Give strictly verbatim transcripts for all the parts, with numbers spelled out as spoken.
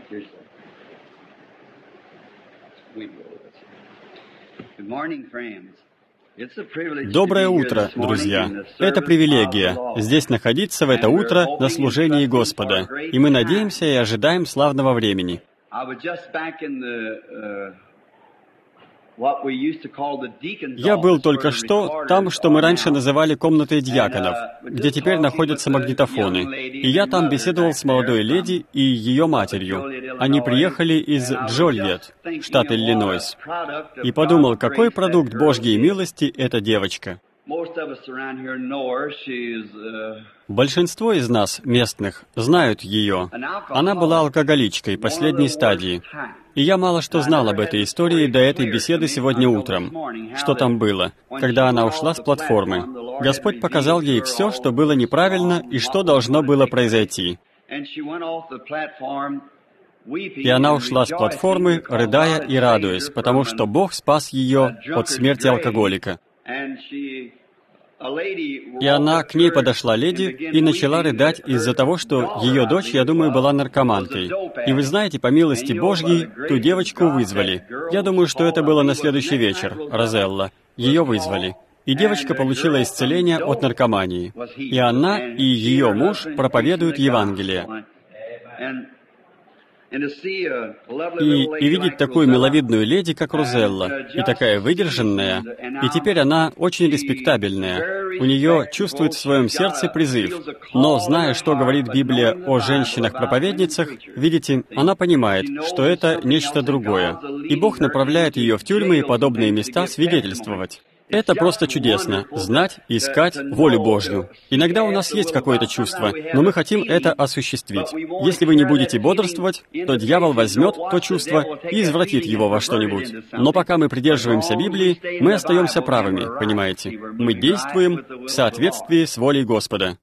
Доброе утро, друзья! Это привилегия здесь находиться в это утро на служении Господа, и мы надеемся и ожидаем славного времени. Я был только что там, что мы раньше называли комнатой диаконов, где теперь находятся магнитофоны. И я там беседовал с молодой леди и ее матерью. Они приехали из Джольет, штат Иллинойс. И подумал, какой продукт Божьей милости эта девочка. Большинство из нас, местных, знают ее. Она была алкоголичкой последней стадии. И я мало что знал об этой истории до этой беседы сегодня утром. Что там было, когда она ушла с платформы? Господь показал ей все, что было неправильно и что должно было произойти. И она ушла с платформы, рыдая и радуясь, потому что Бог спас ее от смерти алкоголика. И она, к ней подошла леди и начала рыдать из-за того, что ее дочь, я думаю, была наркоманкой. И вы знаете, по милости Божьей, ту девочку вызвали. Я думаю, что это было на следующий вечер, Розелла. Ее вызвали. И девочка получила исцеление от наркомании. И она, и ее муж проповедуют Евангелие. И, и видеть такую миловидную леди, как Розелла, и такая выдержанная, и теперь она очень респектабельная. У нее чувствует в своем сердце призыв. Но, зная, что говорит Библия о женщинах-проповедницах, видите, она понимает, что это нечто другое. И Бог направляет ее в тюрьмы и подобные места свидетельствовать. Это просто чудесно — знать, искать волю Божью. Иногда у нас есть какое-то чувство, но мы хотим это осуществить. Если вы не будете бодрствовать, то дьявол возьмет то чувство и извратит его во что-нибудь. Но пока мы придерживаемся Библии, мы остаемся правыми, понимаете? Мы действуем в соответствии с волей Господа.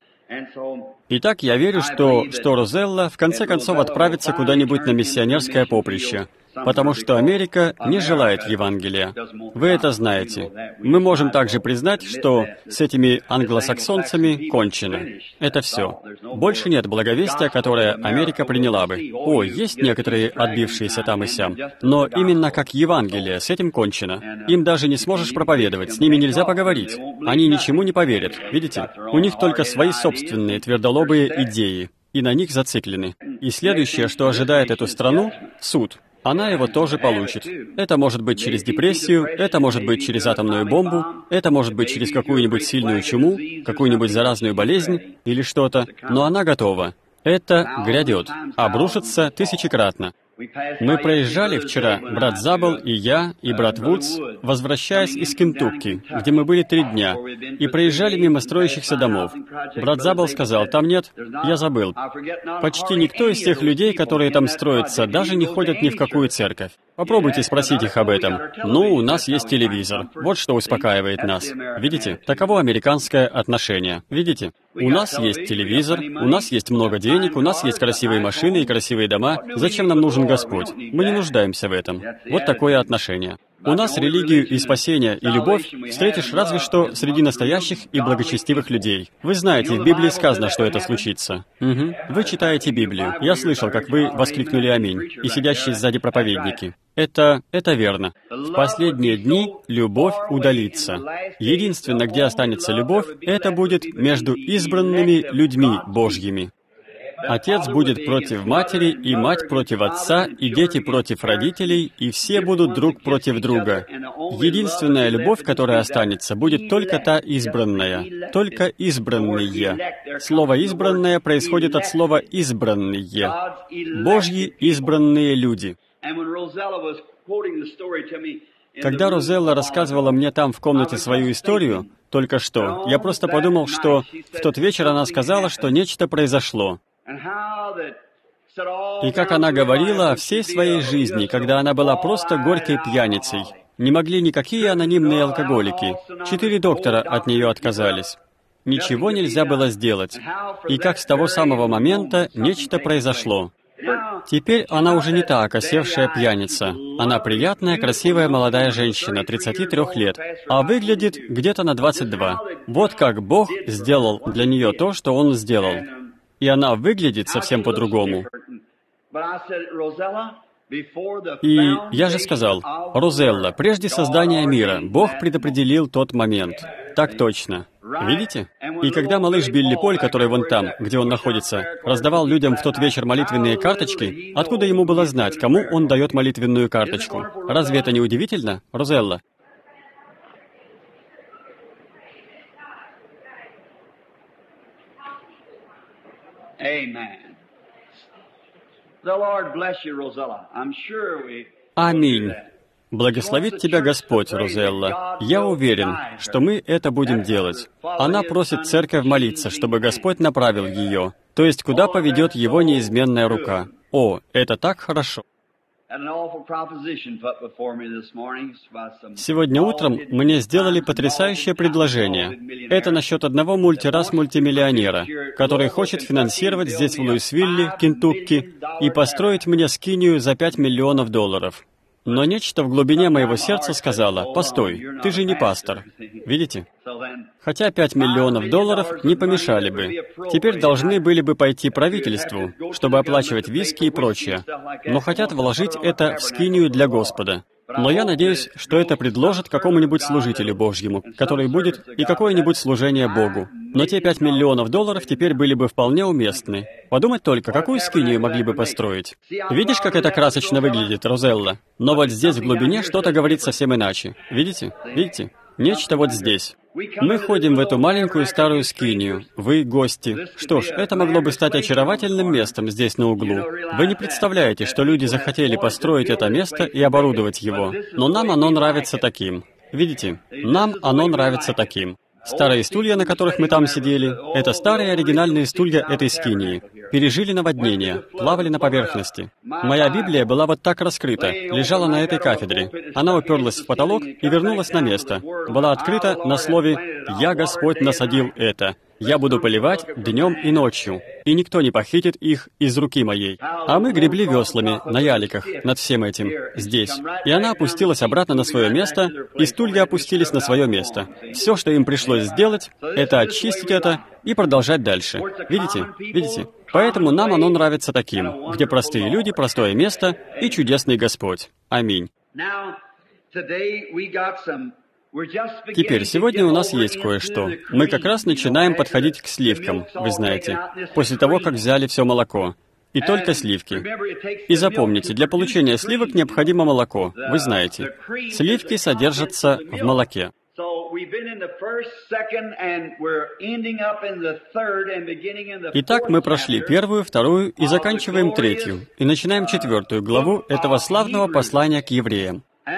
Итак, я верю, что, что Розелла в конце концов отправится куда-нибудь на миссионерское поприще, потому что Америка не желает Евангелия. Вы это знаете. Мы можем также признать, что с этими англосаксонцами кончено. Это все. Больше нет благовестия, которое Америка приняла бы. О, есть некоторые отбившиеся там и сям, но именно как Евангелие, с этим кончено. Им даже не сможешь проповедовать, с ними нельзя поговорить. Они ничему не поверят, видите? У них только свои собственные твердолобые идеи, и на них зациклены. И следующее, что ожидает эту страну — суд. Она его тоже получит. Это может быть через депрессию, это может быть через атомную бомбу, это может быть через какую-нибудь сильную чуму, какую-нибудь заразную болезнь или что-то, но она готова. Это грядет, обрушится тысячекратно. Мы проезжали вчера, брат Забл и я, и брат Вудс, возвращаясь из Кентукки, где мы были три дня, и проезжали мимо строящихся домов. Брат Забл сказал, там нет, я забыл. Почти никто из тех людей, которые там строятся, даже не ходят ни в какую церковь. Попробуйте спросить их об этом. Ну, у нас есть телевизор. Вот что успокаивает нас. Видите? Таково американское отношение. Видите? У нас есть телевизор, у нас есть много денег, у нас есть красивые машины и красивые дома. Зачем нам нужен Господь? Мы не нуждаемся в этом. Вот такое отношение. У нас религию и спасение, и любовь встретишь разве что среди настоящих и благочестивых людей. Вы знаете, в Библии сказано, что это случится. Угу. Вы читаете Библию. Я слышал, как вы воскликнули «Аминь», и сидящие сзади проповедники. Это, это верно. В последние дни любовь удалится. Единственное, где останется любовь, это будет между избранными людьми Божьими. Отец будет против матери, и мать против отца, и дети против родителей, и все будут друг против друга. Единственная любовь, которая останется, будет только та избранная, только избранные. Слово «избранное» происходит от слова «избранные». Божьи избранные люди. Когда Розелла рассказывала мне там в комнате свою историю, только что, я просто подумал, что в тот вечер она сказала, что нечто произошло. И как она говорила о всей своей жизни, когда она была просто горькой пьяницей. Не могли никакие анонимные алкоголики. Четыре доктора от нее отказались. Ничего нельзя было сделать. И как с того самого момента нечто произошло. Теперь она уже не та окосевшая пьяница. Она приятная, красивая молодая женщина, тридцати трёх лет, а выглядит где-то на двадцать два. Вот как Бог сделал для нее то, что Он сделал. И она выглядит совсем по-другому. И я же сказал, Розелла, прежде создания мира, Бог предопределил тот момент. Так точно. Видите? И когда малыш Билли Поль, который вон там, где он находится, раздавал людям в тот вечер молитвенные карточки, откуда ему было знать, кому он дает молитвенную карточку? Разве это не удивительно, Розелла? Аминь. Благословит тебя Господь, Розелла. Я уверен, что мы это будем делать. Она просит церковь молиться, чтобы Господь направил ее, то есть куда поведет его неизменная рука. О, это так хорошо. Сегодня утром мне сделали потрясающее предложение. Это насчет одного мультирас-мультимиллионера, который хочет финансировать здесь, в Луисвилле, Кентукки, и построить мне скинию за пять миллионов долларов. Но нечто в глубине моего сердца сказало: «Постой, ты же не пастор». Видите? Хотя пять миллионов долларов не помешали бы. Теперь должны были бы пойти правительству, чтобы оплачивать виски и прочее. Но хотят вложить это в скинию для Господа. Но я надеюсь, что это предложат какому-нибудь служителю Божьему, который будет и какое-нибудь служение Богу. Но те пять миллионов долларов теперь были бы вполне уместны. Подумать только, какую скинию могли бы построить. Видишь, как это красочно выглядит, Розелла? Но вот здесь в глубине что-то говорит совсем иначе. Видите? Видите? Нечто вот здесь. Мы ходим в эту маленькую старую скинию. Вы гости. Что ж, это могло бы стать очаровательным местом здесь на углу. Вы не представляете, что люди захотели построить это место и оборудовать его. Но нам оно нравится таким. Видите? Нам оно нравится таким. Старые стулья, на которых мы там сидели, это старые оригинальные стулья этой скинии. Пережили наводнение, плавали на поверхности. Моя Библия была вот так раскрыта, лежала на этой кафедре. Она уперлась в потолок и вернулась на место. Была открыта на слове «Я, Господь, насадил это». Я буду поливать днем и ночью, и никто не похитит их из руки моей. А мы гребли веслами на яликах над всем этим, здесь. И она опустилась обратно на свое место, и стулья опустились на свое место. Все, что им пришлось сделать, это очистить это и продолжать дальше. Видите? Видите? Поэтому нам оно нравится таким, где простые люди, простое место и чудесный Господь. Аминь. Теперь, сегодня у нас есть кое-что. Мы как раз начинаем подходить к сливкам, вы знаете, после того, как взяли все молоко. И только сливки. И запомните, для получения сливок необходимо молоко, вы знаете. Сливки содержатся в молоке. Итак, мы прошли первую, вторую и заканчиваем третью. И начинаем четвертую главу этого славного послания к евреям.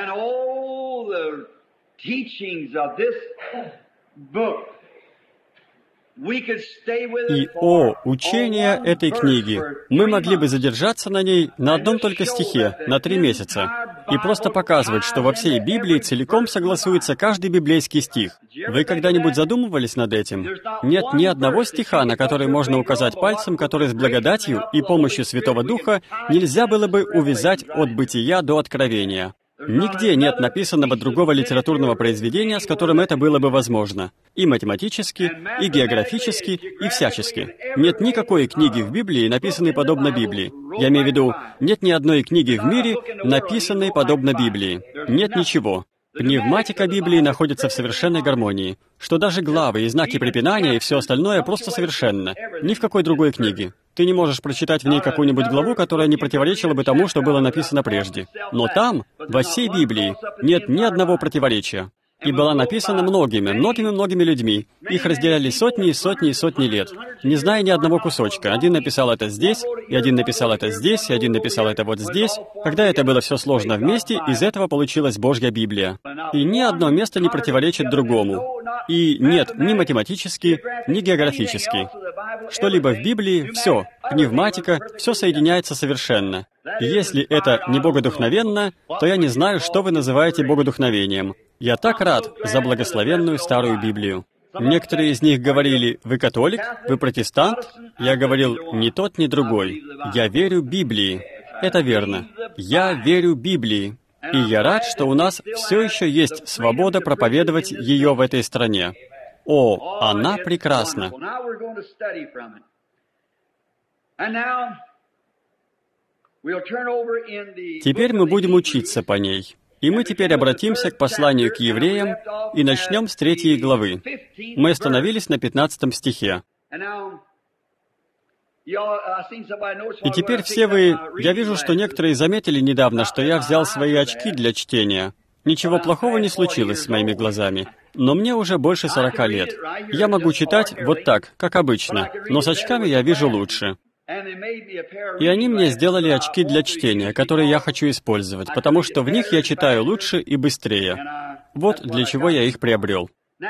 И, о, учение этой книги! Мы могли бы задержаться на ней на одном только стихе, на три месяца, и просто показывать, что во всей Библии целиком согласуется каждый библейский стих. Вы когда-нибудь задумывались над этим? Нет ни одного стиха, на который можно указать пальцем, который с благодатью и помощью Святого Духа нельзя было бы увязать от Бытия до Откровения. Нигде нет написанного другого литературного произведения, с которым это было бы возможно. И математически, и географически, и всячески. Нет никакой книги в Библии, написанной подобно Библии. Я имею в виду, нет ни одной книги в мире, написанной подобно Библии. Нет ничего. Пневматика Библии находится в совершенной гармонии, что даже главы и знаки препинания и все остальное просто совершенно. Ни в какой другой книге. Ты не можешь прочитать в ней какую-нибудь главу, которая не противоречила бы тому, что было написано прежде. Но там, во всей Библии, нет ни одного противоречия. И была написана многими, многими-многими людьми. Их разделяли сотни и сотни и сотни лет, не зная ни одного кусочка. Один написал это здесь, и один написал это здесь, и один написал это вот здесь. Когда это было все сложно вместе, из этого получилась Божья Библия. И ни одно место не противоречит другому. И нет ни математически, ни географически. Что-либо в Библии, все, пневматика, все соединяется совершенно. И если это не богодухновенно, то я не знаю, что вы называете богодухновением. Я так рад за благословенную старую Библию. Некоторые из них говорили: «Вы католик? Вы протестант?» Я говорил: «Ни тот, ни другой. Я верю Библии». Это верно. Я верю Библии. И я рад, что у нас все еще есть свобода проповедовать ее в этой стране. О, она прекрасна. Теперь мы будем учиться по ней. И мы теперь обратимся к посланию к евреям и начнем с третьей главы. Мы остановились на пятнадцатом стихе. И теперь все вы... Я вижу, что некоторые заметили недавно, что я взял свои очки для чтения. Ничего плохого не случилось с моими глазами. Но мне уже больше сорока лет. Я могу читать вот так, как обычно, но с очками я вижу лучше. И они мне сделали очки для чтения, которые я хочу использовать, потому что в них я читаю лучше и быстрее. Вот для чего я их приобрел.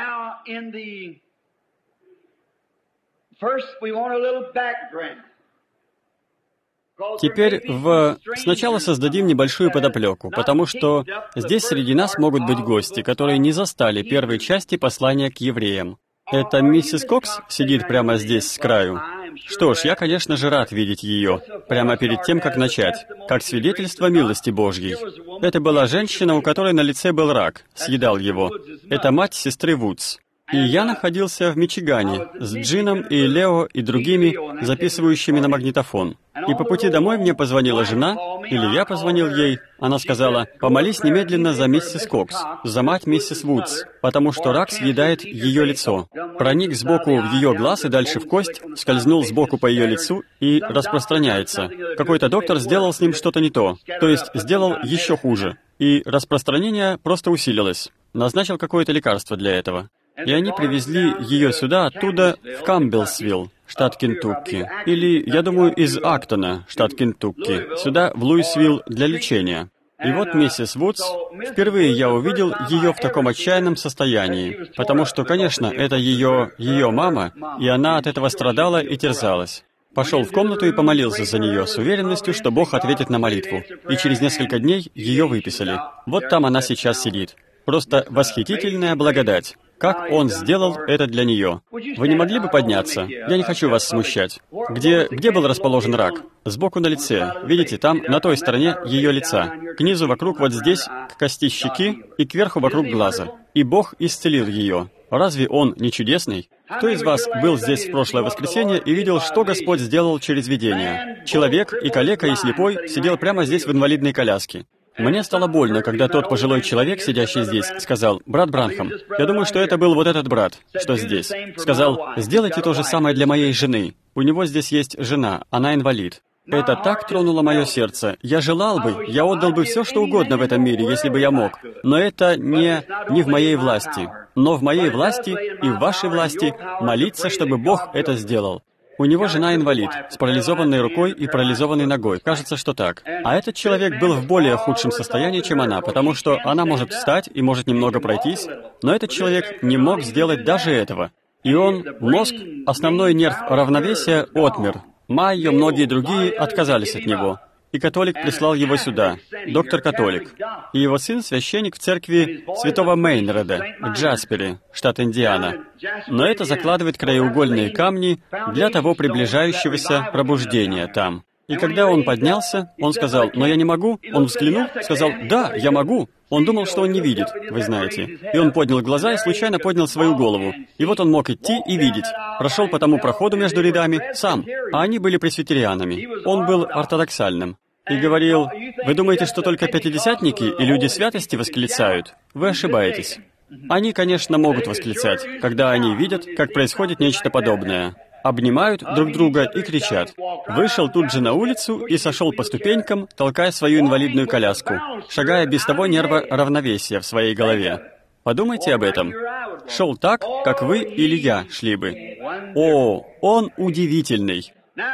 Теперь в... сначала создадим небольшую подоплеку, потому что здесь среди нас могут быть гости, которые не застали первой части послания к евреям. Это миссис Кокс сидит прямо здесь с краю. Что ж, я, конечно же, рад видеть ее, прямо перед тем, как начать, как свидетельство милости Божьей. Это была женщина, у которой на лице был рак, съедал его. Это мать сестры Вудс. И я находился в Мичигане с Джином и Лео и другими, записывающими на магнитофон. И по пути домой мне позвонила жена, или я позвонил ей. Она сказала: «Помолись немедленно за миссис Кокс, за мать миссис Вудс, потому что рак съедает ее лицо». Проник сбоку в ее глаз и дальше в кость, скользнул сбоку по ее лицу и распространяется. Какой-то доктор сделал с ним что-то не то, то есть сделал еще хуже. И распространение просто усилилось. Назначил какое-то лекарство для этого. И они привезли ее сюда, оттуда, в Кампбеллсвилл, штат Кентукки. Или, я думаю, из Актона, штат Кентукки, сюда, в Луисвилл, для лечения. И вот миссис Вудс, впервые я увидел ее в таком отчаянном состоянии, потому что, конечно, это ее, ее мама, и она от этого страдала и терзалась. Пошел в комнату и помолился за нее с уверенностью, что Бог ответит на молитву. И через несколько дней ее выписали. Вот там она сейчас сидит. Просто восхитительная благодать. Как Он сделал это для нее. Вы не могли бы подняться? Я не хочу вас смущать. Где, где был расположен рак? Сбоку на лице. Видите, там, на той стороне ее лица. К низу вокруг вот здесь, к кости щеки, и кверху вокруг глаза. И Бог исцелил ее. Разве Он не чудесный? Кто из вас был здесь в прошлое воскресенье и видел, что Господь сделал через видение? Человек, и калека, и слепой, сидел прямо здесь в инвалидной коляске. Мне стало больно, когда тот пожилой человек, сидящий здесь, сказал: «Брат Бранхам, я думаю, что это был вот этот брат, что здесь». Сказал: «Сделайте то же самое для моей жены. У него здесь есть жена, она инвалид». Это так тронуло мое сердце. Я желал бы, я отдал бы все, что угодно в этом мире, если бы я мог. Но это не, не в моей власти. Но в моей власти и в вашей власти молиться, чтобы Бог это сделал. У него жена инвалид, с парализованной рукой и парализованной ногой. Кажется, что так. А этот человек был в более худшем состоянии, чем она, потому что она может встать и может немного пройтись, но этот человек не мог сделать даже этого. И он, мозг, основной нерв равновесия, отмер. Майо, многие другие отказались от него. И католик прислал его сюда, доктор-католик. И его сын — священник в церкви святого Мейнреда, в Джаспере, штат Индиана. Но это закладывает краеугольные камни для того приближающегося пробуждения там. И когда он поднялся, он сказал: «Но я не могу». Он взглянул, сказал: «Да, я могу». Он думал, что он не видит, вы знаете. И он поднял глаза и случайно поднял свою голову. И вот он мог идти и видеть. Прошел по тому проходу между рядами сам. А они были пресвитерианами. Он был ортодоксальным. И говорил: «Вы думаете, что только пятидесятники и люди святости восклицают? Вы ошибаетесь. Они, конечно, могут восклицать, когда они видят, как происходит нечто подобное. Обнимают друг друга и кричат». Вышел тут же на улицу и сошел по ступенькам, толкая свою инвалидную коляску, шагая без того нерва равновесия в своей голове. Подумайте об этом. Шел так, как вы или я шли бы. О, он удивительный.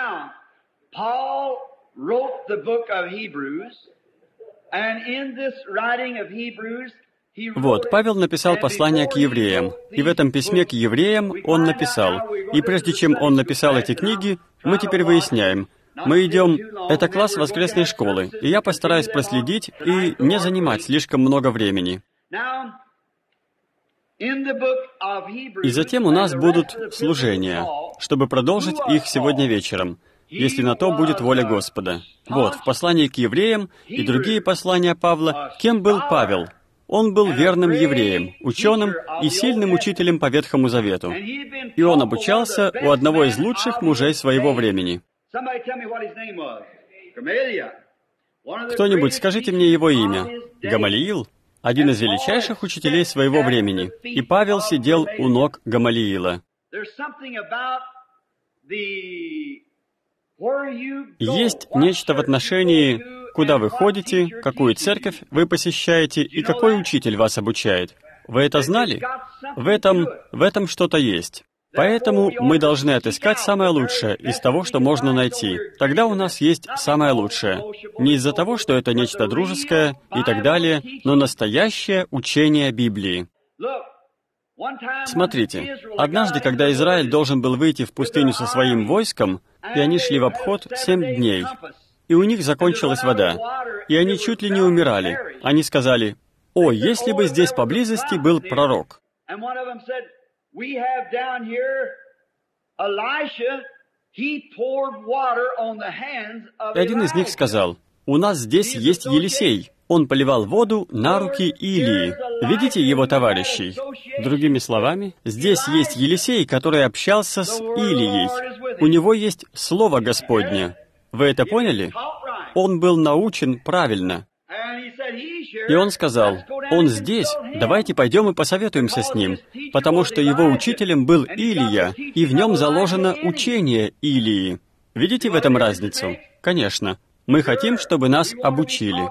Вот, Павел написал послание к евреям, и в этом письме к евреям он написал. И прежде чем он написал эти книги, мы теперь выясняем. Мы идем... Это класс воскресной школы, и я постараюсь проследить и не занимать слишком много времени. И затем у нас будут служения, чтобы продолжить их сегодня вечером, если на то будет воля Господа. Вот, в послании к евреям и другие послания Павла, кем был Павел? Он был верным евреем, ученым и сильным учителем по Ветхому Завету. И он обучался у одного из лучших мужей своего времени. Кто-нибудь скажите мне его имя. Гамалиил? Один из величайших учителей своего времени. И Павел сидел у ног Гамалиила. Есть нечто в отношении, куда вы ходите, какую церковь вы посещаете и какой учитель вас обучает. Вы это знали? В этом, в этом что-то есть. Поэтому мы должны отыскать самое лучшее из того, что можно найти. Тогда у нас есть самое лучшее. Не из-за того, что это нечто дружеское и так далее, но настоящее учение Библии. Смотрите, однажды, когда Израиль должен был выйти в пустыню со своим войском, и они шли в обход семь дней, и у них закончилась вода, и они чуть ли не умирали. Они сказали: «О, если бы здесь поблизости был пророк!» И один из них сказал: «У нас здесь есть Елисей. Он поливал воду на руки Илии. Видите его товарищей?» Другими словами, здесь есть Елисей, который общался с Илией. У него есть Слово Господне. Вы это поняли? Он был научен правильно. И он сказал: «Он здесь, давайте пойдем и посоветуемся с ним, потому что его учителем был Илия, и в нем заложено учение Илии». Видите в этом разницу? Конечно. Мы хотим, чтобы нас обучили.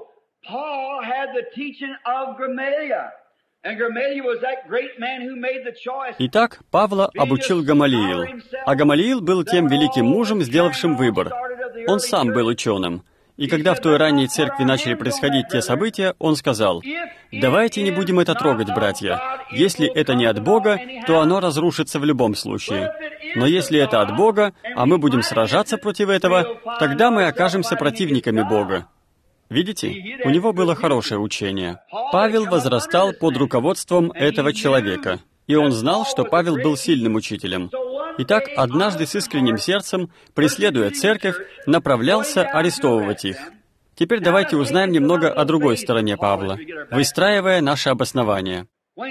Итак, Павла обучил Гамалиил. А Гамалиил был тем великим мужем, сделавшим выбор. Он сам был ученым. И когда в той ранней церкви начали происходить те события, он сказал: «Давайте не будем это трогать, братья. Если это не от Бога, то оно разрушится в любом случае. Но если это от Бога, а мы будем сражаться против этого, тогда мы окажемся противниками Бога». Видите, у него было хорошее учение. Павел возрастал под руководством этого человека, и он знал, что Павел был сильным учителем. Итак, однажды с искренним сердцем, преследуя церковь, направлялся арестовывать их. Теперь давайте узнаем немного о другой стороне Павла, выстраивая наше обоснование.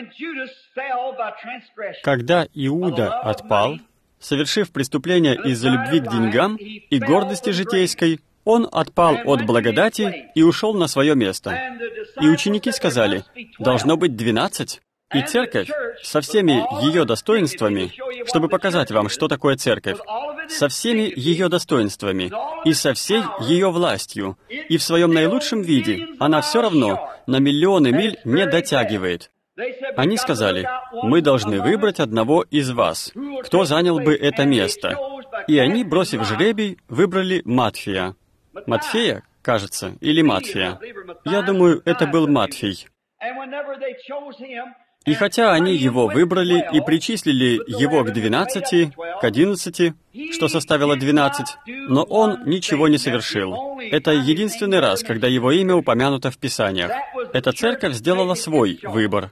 Когда Иуда отпал, совершив преступление из-за любви к деньгам и гордости житейской, он отпал от благодати и ушел на свое место. И ученики сказали: «Должно быть двенадцать». И церковь со всеми ее достоинствами, чтобы показать вам, что такое церковь, со всеми ее достоинствами и со всей ее властью, и в своем наилучшем виде, она все равно на миллионы миль не дотягивает. Они сказали: «Мы должны выбрать одного из вас, кто занял бы это место». И они, бросив жребий, выбрали Матфея. Матфея, кажется, или Матфея. Я думаю, это был Матфей. И хотя они его выбрали и причислили его к двенадцати, к одиннадцати, что составило двенадцать, но он ничего не совершил. Это единственный раз, когда его имя упомянуто в Писаниях. Эта церковь сделала свой выбор.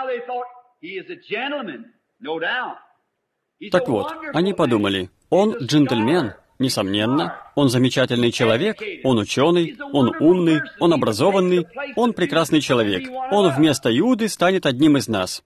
Так вот, они подумали: он джентльмен, несомненно, он замечательный человек, он ученый, он умный, он образованный, он прекрасный человек. Он вместо Иуды станет одним из нас.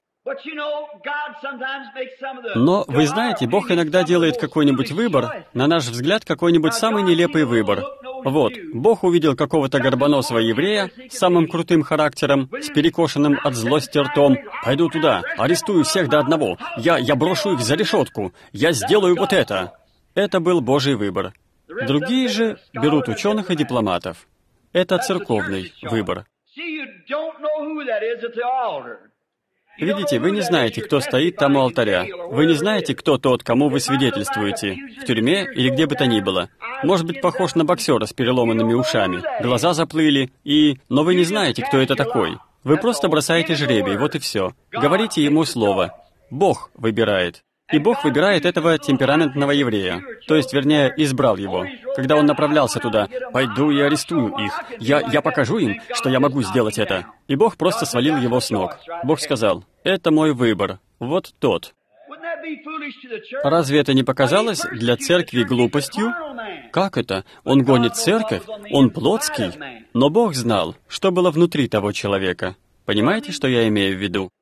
Но, вы знаете, Бог иногда делает какой-нибудь выбор, на наш взгляд, какой-нибудь самый нелепый выбор. Вот, Бог увидел какого-то горбоносого еврея с самым крутым характером, с перекошенным от злости ртом. «Пойду туда, арестую всех до одного, я, я брошу их за решетку, я сделаю вот это». Это был Божий выбор. Другие же берут ученых и дипломатов. Это церковный выбор. Видите, вы не знаете, кто стоит там у алтаря. Вы не знаете, кто тот, кому вы свидетельствуете, в тюрьме или где бы то ни было. Может быть, похож на боксера с переломанными ушами. Глаза заплыли, и... Но вы не знаете, кто это такой. Вы просто бросаете жребий, вот и все. Говорите ему слово. Бог выбирает. И Бог выбирает этого темпераментного еврея, то есть, вернее, избрал его. Когда он направлялся туда: «Пойду и арестую их. Я, я покажу им, что я могу сделать это». И Бог просто свалил его с ног. Бог сказал: «Это мой выбор. Вот тот». Разве это не показалось для церкви глупостью? Как это? Он гонит церковь, он плотский. Но Бог знал, что было внутри того человека. Понимаете, что я имею в виду?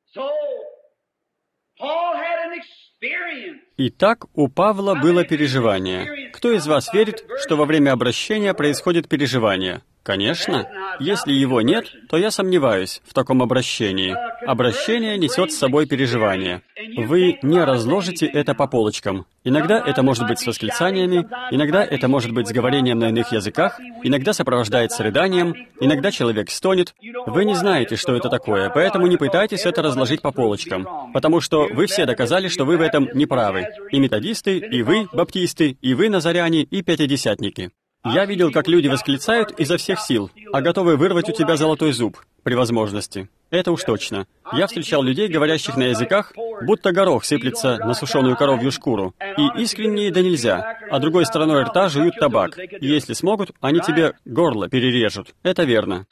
Итак, у Павла было переживание. Кто из вас верит, что во время обращения происходит переживание? Конечно. Если его нет, то я сомневаюсь в таком обращении. Обращение несет с собой переживание. Вы не разложите это по полочкам. Иногда это может быть с восклицаниями, иногда это может быть с говорением на иных языках, иногда сопровождается рыданием, иногда человек стонет. Вы не знаете, что это такое, поэтому не пытайтесь это разложить по полочкам, потому что вы все доказали, что вы в этом не правы. И методисты, и вы, баптисты, и вы, назаряне, и пятидесятники. Я видел, как люди восклицают изо всех сил, а готовы вырвать у тебя золотой зуб, при возможности. Это уж точно. Я встречал людей, говорящих на языках, будто горох сыплется на сушеную коровью шкуру, и искренние да нельзя, а другой стороной рта жуют табак. Если смогут, они тебе горло перережут. Это верно.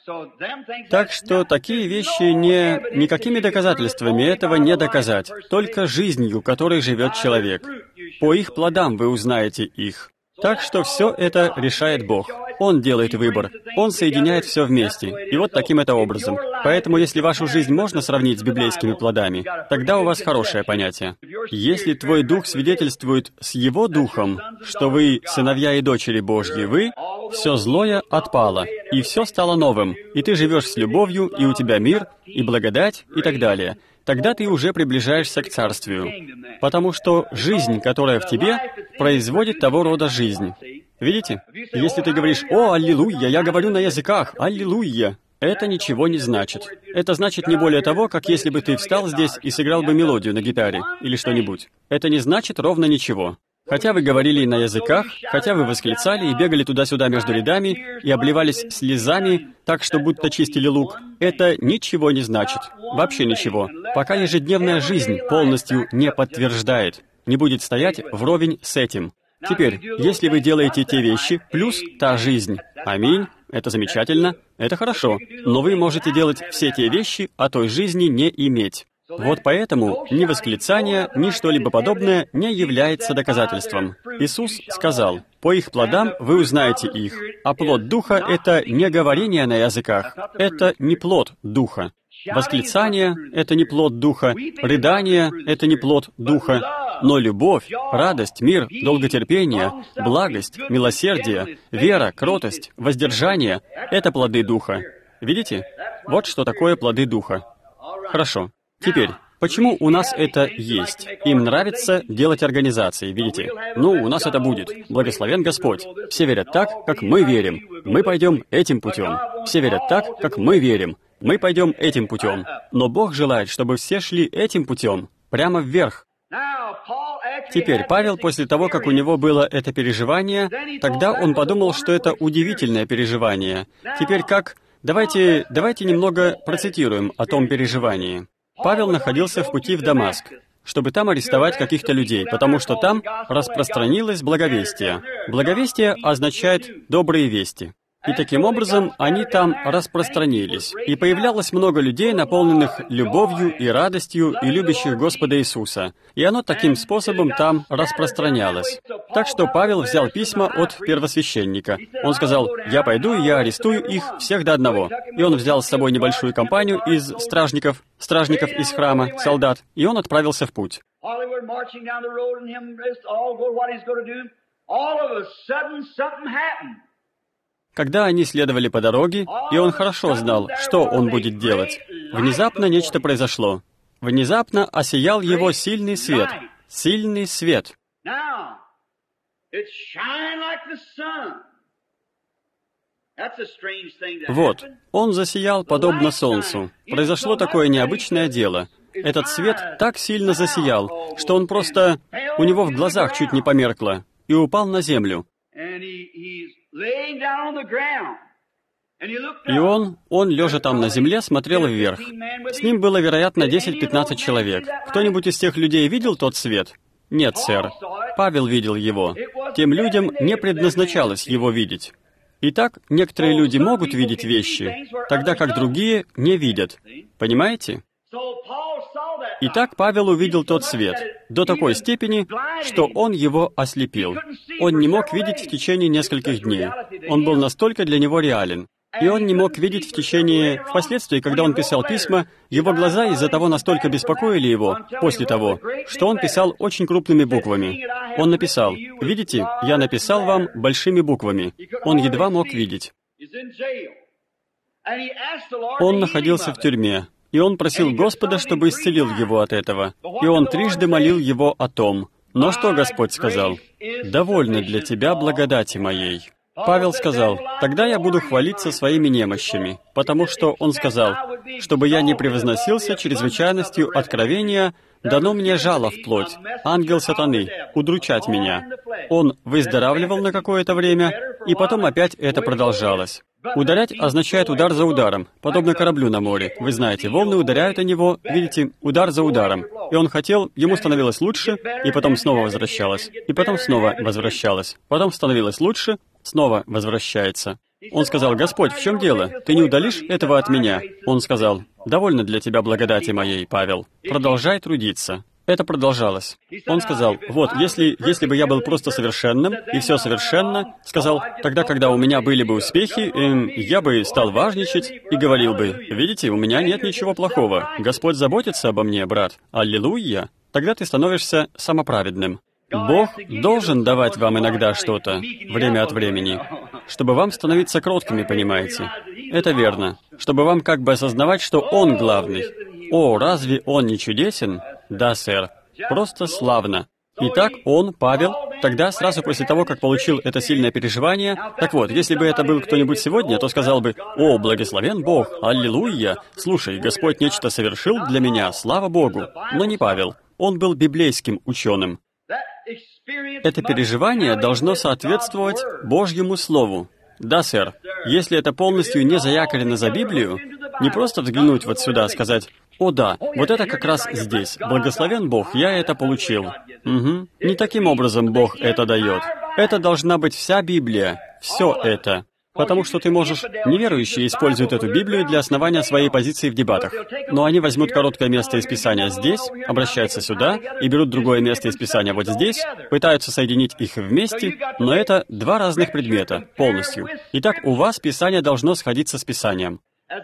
Так что такие вещи не... Никакими доказательствами этого не доказать, только жизнью, которой живет человек. По их плодам вы узнаете их. Так что все это решает Бог. Он делает выбор. Он соединяет все вместе. И вот таким это образом. Поэтому, если вашу жизнь можно сравнить с библейскими плодами, тогда у вас хорошее понятие. Если твой дух свидетельствует с его духом, что вы сыновья и дочери Божьи, вы, все злое отпало, и все стало новым, и ты живешь с любовью, и у тебя мир, и благодать, и так далее. Тогда ты уже приближаешься к царствию. Потому что жизнь, которая в тебе, производит того рода жизнь. Видите? Если ты говоришь «О, аллилуйя, я говорю на языках, аллилуйя», это ничего не значит. Это значит не более того, как если бы ты встал здесь и сыграл бы мелодию на гитаре или что-нибудь. Это не значит ровно ничего. Хотя вы говорили на языках, хотя вы восклицали и бегали туда-сюда между рядами и обливались слезами, так что будто чистили лук, это ничего не значит. Вообще ничего. Пока ежедневная жизнь полностью не подтверждает, не будет стоять вровень с этим. Теперь, если вы делаете те вещи, плюс та жизнь, аминь, это замечательно, это хорошо, но вы можете делать все те вещи, а той жизни не иметь. Вот поэтому ни восклицание, ни что-либо подобное не является доказательством. Иисус сказал, «По их плодам вы узнаете их». А плод Духа — это не говорение на языках, это не плод Духа. Восклицание — это не плод Духа, рыдание — это не плод Духа, но любовь, радость, мир, долготерпение, благость, милосердие, вера, кротость, воздержание — это плоды Духа. Видите? Вот что такое плоды Духа. Хорошо. Теперь, почему у нас это есть? Им нравится делать организации, видите? Ну, у нас это будет. Благословен Господь. Все верят так, как мы верим. Мы пойдем этим путем. Все верят так, как мы верим. Мы пойдем этим путем. Но Бог желает, чтобы все шли этим путем, прямо вверх. Теперь Павел, после того, как у него было это переживание, тогда он подумал, что это удивительное переживание. Теперь как... Давайте, давайте немного процитируем о том переживании. Павел находился в пути в Дамаск, чтобы там арестовать каких-то людей, потому что там распространилось благовестие. Благовестие означает «добрые вести». И таким образом они там распространились. И появлялось много людей, наполненных любовью и радостью и любящих Господа Иисуса. И оно таким способом там распространялось. Так что Павел взял письма от первосвященника. Он сказал, «Я пойду, и я арестую их всех до одного». И он взял с собой небольшую компанию из стражников, стражников из храма, солдат, и он отправился в путь. Когда они следовали по дороге, и он хорошо знал, что он будет делать, внезапно нечто произошло. Внезапно осиял его сильный свет. Сильный свет. Вот, он засиял подобно солнцу. Произошло такое необычное дело. Этот свет так сильно засиял, что он просто... У него в глазах чуть не померкло, и упал на землю. И он, он, лежа там на земле, смотрел вверх. С ним было, вероятно, десять-пятнадцать человек. Кто-нибудь из тех людей видел тот свет? Нет, сэр. Павел видел его. Тем людям не предназначалось его видеть. Итак, некоторые люди могут видеть вещи, тогда как другие не видят. Понимаете? Итак, Павел увидел тот свет до такой степени, что он его ослепил. Он не мог видеть в течение нескольких дней. Он был настолько для него реален. И он не мог видеть в течение... Впоследствии, когда он писал письма, его глаза из-за того настолько беспокоили его, после того, что он писал очень крупными буквами. Он написал, «Видите, я написал вам большими буквами». Он едва мог видеть. Он находился в тюрьме, и он просил Господа, чтобы исцелил его от этого. И он трижды молил его о том. Но что Господь сказал? «Довольно для тебя благодати моей». Павел сказал, «Тогда я буду хвалиться своими немощами, потому что он сказал, чтобы я не превозносился чрезвычайностью откровения, дано мне жало в плоть, ангел сатаны, удручать меня». Он выздоравливал на какое-то время, и потом опять это продолжалось. Ударять означает удар за ударом, подобно кораблю на море. Вы знаете, волны ударяют о него, видите, удар за ударом. И он хотел, ему становилось лучше, и потом снова возвращалось, и потом снова возвращалось, потом становилось лучше, снова возвращается. Он сказал, «Господь, в чем дело? Ты не удалишь этого от меня?» Он сказал, «Довольно для тебя благодати моей, Павел. Продолжай трудиться». Это продолжалось. Он сказал, «Вот, если, если бы я был просто совершенным, и все совершенно, сказал, тогда, когда у меня были бы успехи, эм, я бы стал важничать и говорил бы, видите, у меня нет ничего плохого. Господь заботится обо мне, брат. Аллилуйя. Тогда ты становишься самоправедным. Бог должен давать вам иногда что-то, время от времени, чтобы вам становиться кроткими, понимаете? Это верно. Чтобы вам как бы осознавать, что Он главный. О, разве Он не чудесен? Да, сэр. Просто славно. Итак, он, Павел, тогда, сразу после того, как получил это сильное переживание, так вот, если бы это был кто-нибудь сегодня, то сказал бы, «О, благословен Бог! Аллилуйя! Слушай, Господь нечто совершил для меня, слава Богу!» Но не Павел. Он был библейским ученым. Это переживание должно соответствовать Божьему Слову. Да, сэр. Если это полностью не заякорено за Библию, не просто взглянуть вот сюда, сказать, «О да, вот это как раз здесь. Благословен Бог, я это получил». Угу. Не таким образом Бог это дает. Это должна быть вся Библия, все это. Потому что ты можешь... Неверующие используют эту Библию для основания своей позиции в дебатах. Но они возьмут короткое место из Писания здесь, обращаются сюда, и берут другое место из Писания вот здесь, пытаются соединить их вместе, но это два разных предмета, полностью. Итак, у вас Писание должно сходиться с Писанием.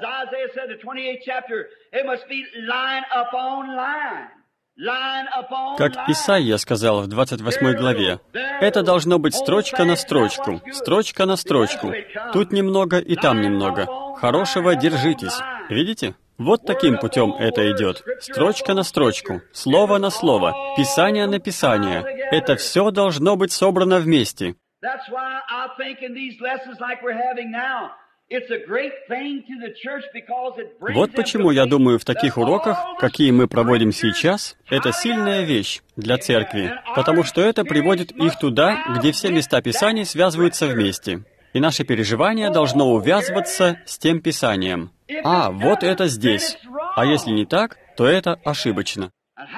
Как Исаия сказал в двадцать восьмой главе, это должно быть строчка на строчку, строчка на строчку. Тут немного и там немного. Хорошего держитесь. Видите? Вот таким путем это идет. Строчка на строчку, слово на слово, Писание на Писание. Это все должно быть собрано вместе. Вот почему я думаю, в таких уроках, какие мы проводим сейчас, это сильная вещь для церкви, потому что это приводит их туда, где все места Писания связываются вместе. И наше переживание должно увязываться с тем Писанием. А, вот это здесь. А если не так, то это ошибочно.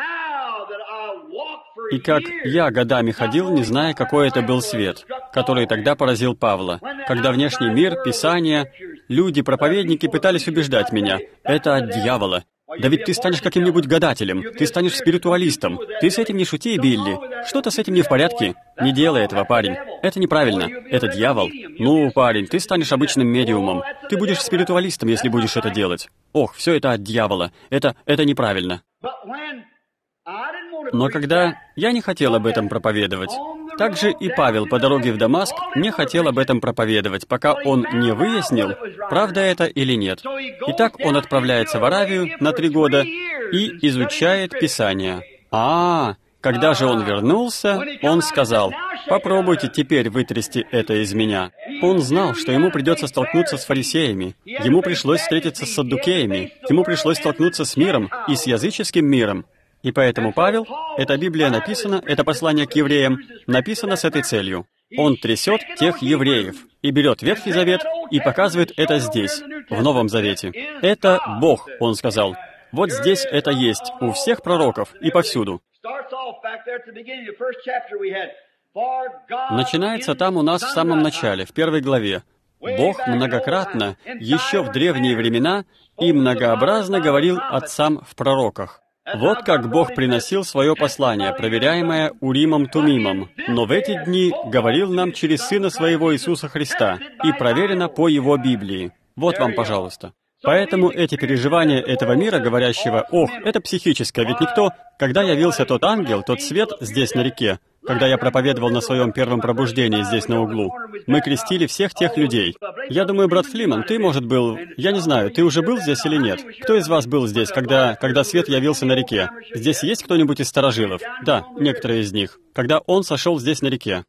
И как я годами ходил, не зная, какой это был свет, который тогда поразил Павла, когда внешний мир, Писание, люди, проповедники пытались убеждать меня, это от дьявола. Да ведь ты станешь каким-нибудь гадателем, ты станешь спиритуалистом. Ты с этим не шути, Билли. Что-то с этим не в порядке. Не делай этого, парень. Это неправильно. Это дьявол. Ну, парень, ты станешь обычным медиумом. Ты будешь спиритуалистом, если будешь это делать. Ох, все это от дьявола. Это, это неправильно. Но когда я не хотел об этом проповедовать, также и Павел по дороге в Дамаск не хотел об этом проповедовать, пока он не выяснил, правда это или нет. Итак, он отправляется в Аравию на три года и изучает Писание. А, когда же он вернулся, он сказал, «Попробуйте теперь вытрясти это из меня». Он знал, что ему придется столкнуться с фарисеями, ему пришлось встретиться с саддукеями, ему пришлось столкнуться с миром и с языческим миром. И поэтому Павел, эта Библия написана, это послание к евреям, написано с этой целью. Он трясет тех евреев и берет Ветхий Завет и показывает это здесь, в Новом Завете. Это Бог, он сказал. Вот здесь это есть, у всех пророков и повсюду. Начинается там у нас в самом начале, в первой главе. Бог многократно, еще в древние времена, и многообразно говорил отцам в пророках. Вот как Бог приносил свое послание, проверяемое Уримом-Тумимом, но в эти дни говорил нам через Сына Своего Иисуса Христа и проверено по Его Библии. Вот вам, пожалуйста. Поэтому эти переживания этого мира, говорящего, «Ох, это психическое, ведь никто...» Когда явился тот ангел, тот свет здесь на реке, когда я проповедовал на своем первом пробуждении здесь на углу, мы крестили всех тех людей. Я думаю, брат Флиман, ты, может, был... Я не знаю, ты уже был здесь или нет? Кто из вас был здесь, когда, когда свет явился на реке? Здесь есть кто-нибудь из старожилов? Да, некоторые из них. Когда он сошел здесь на реке.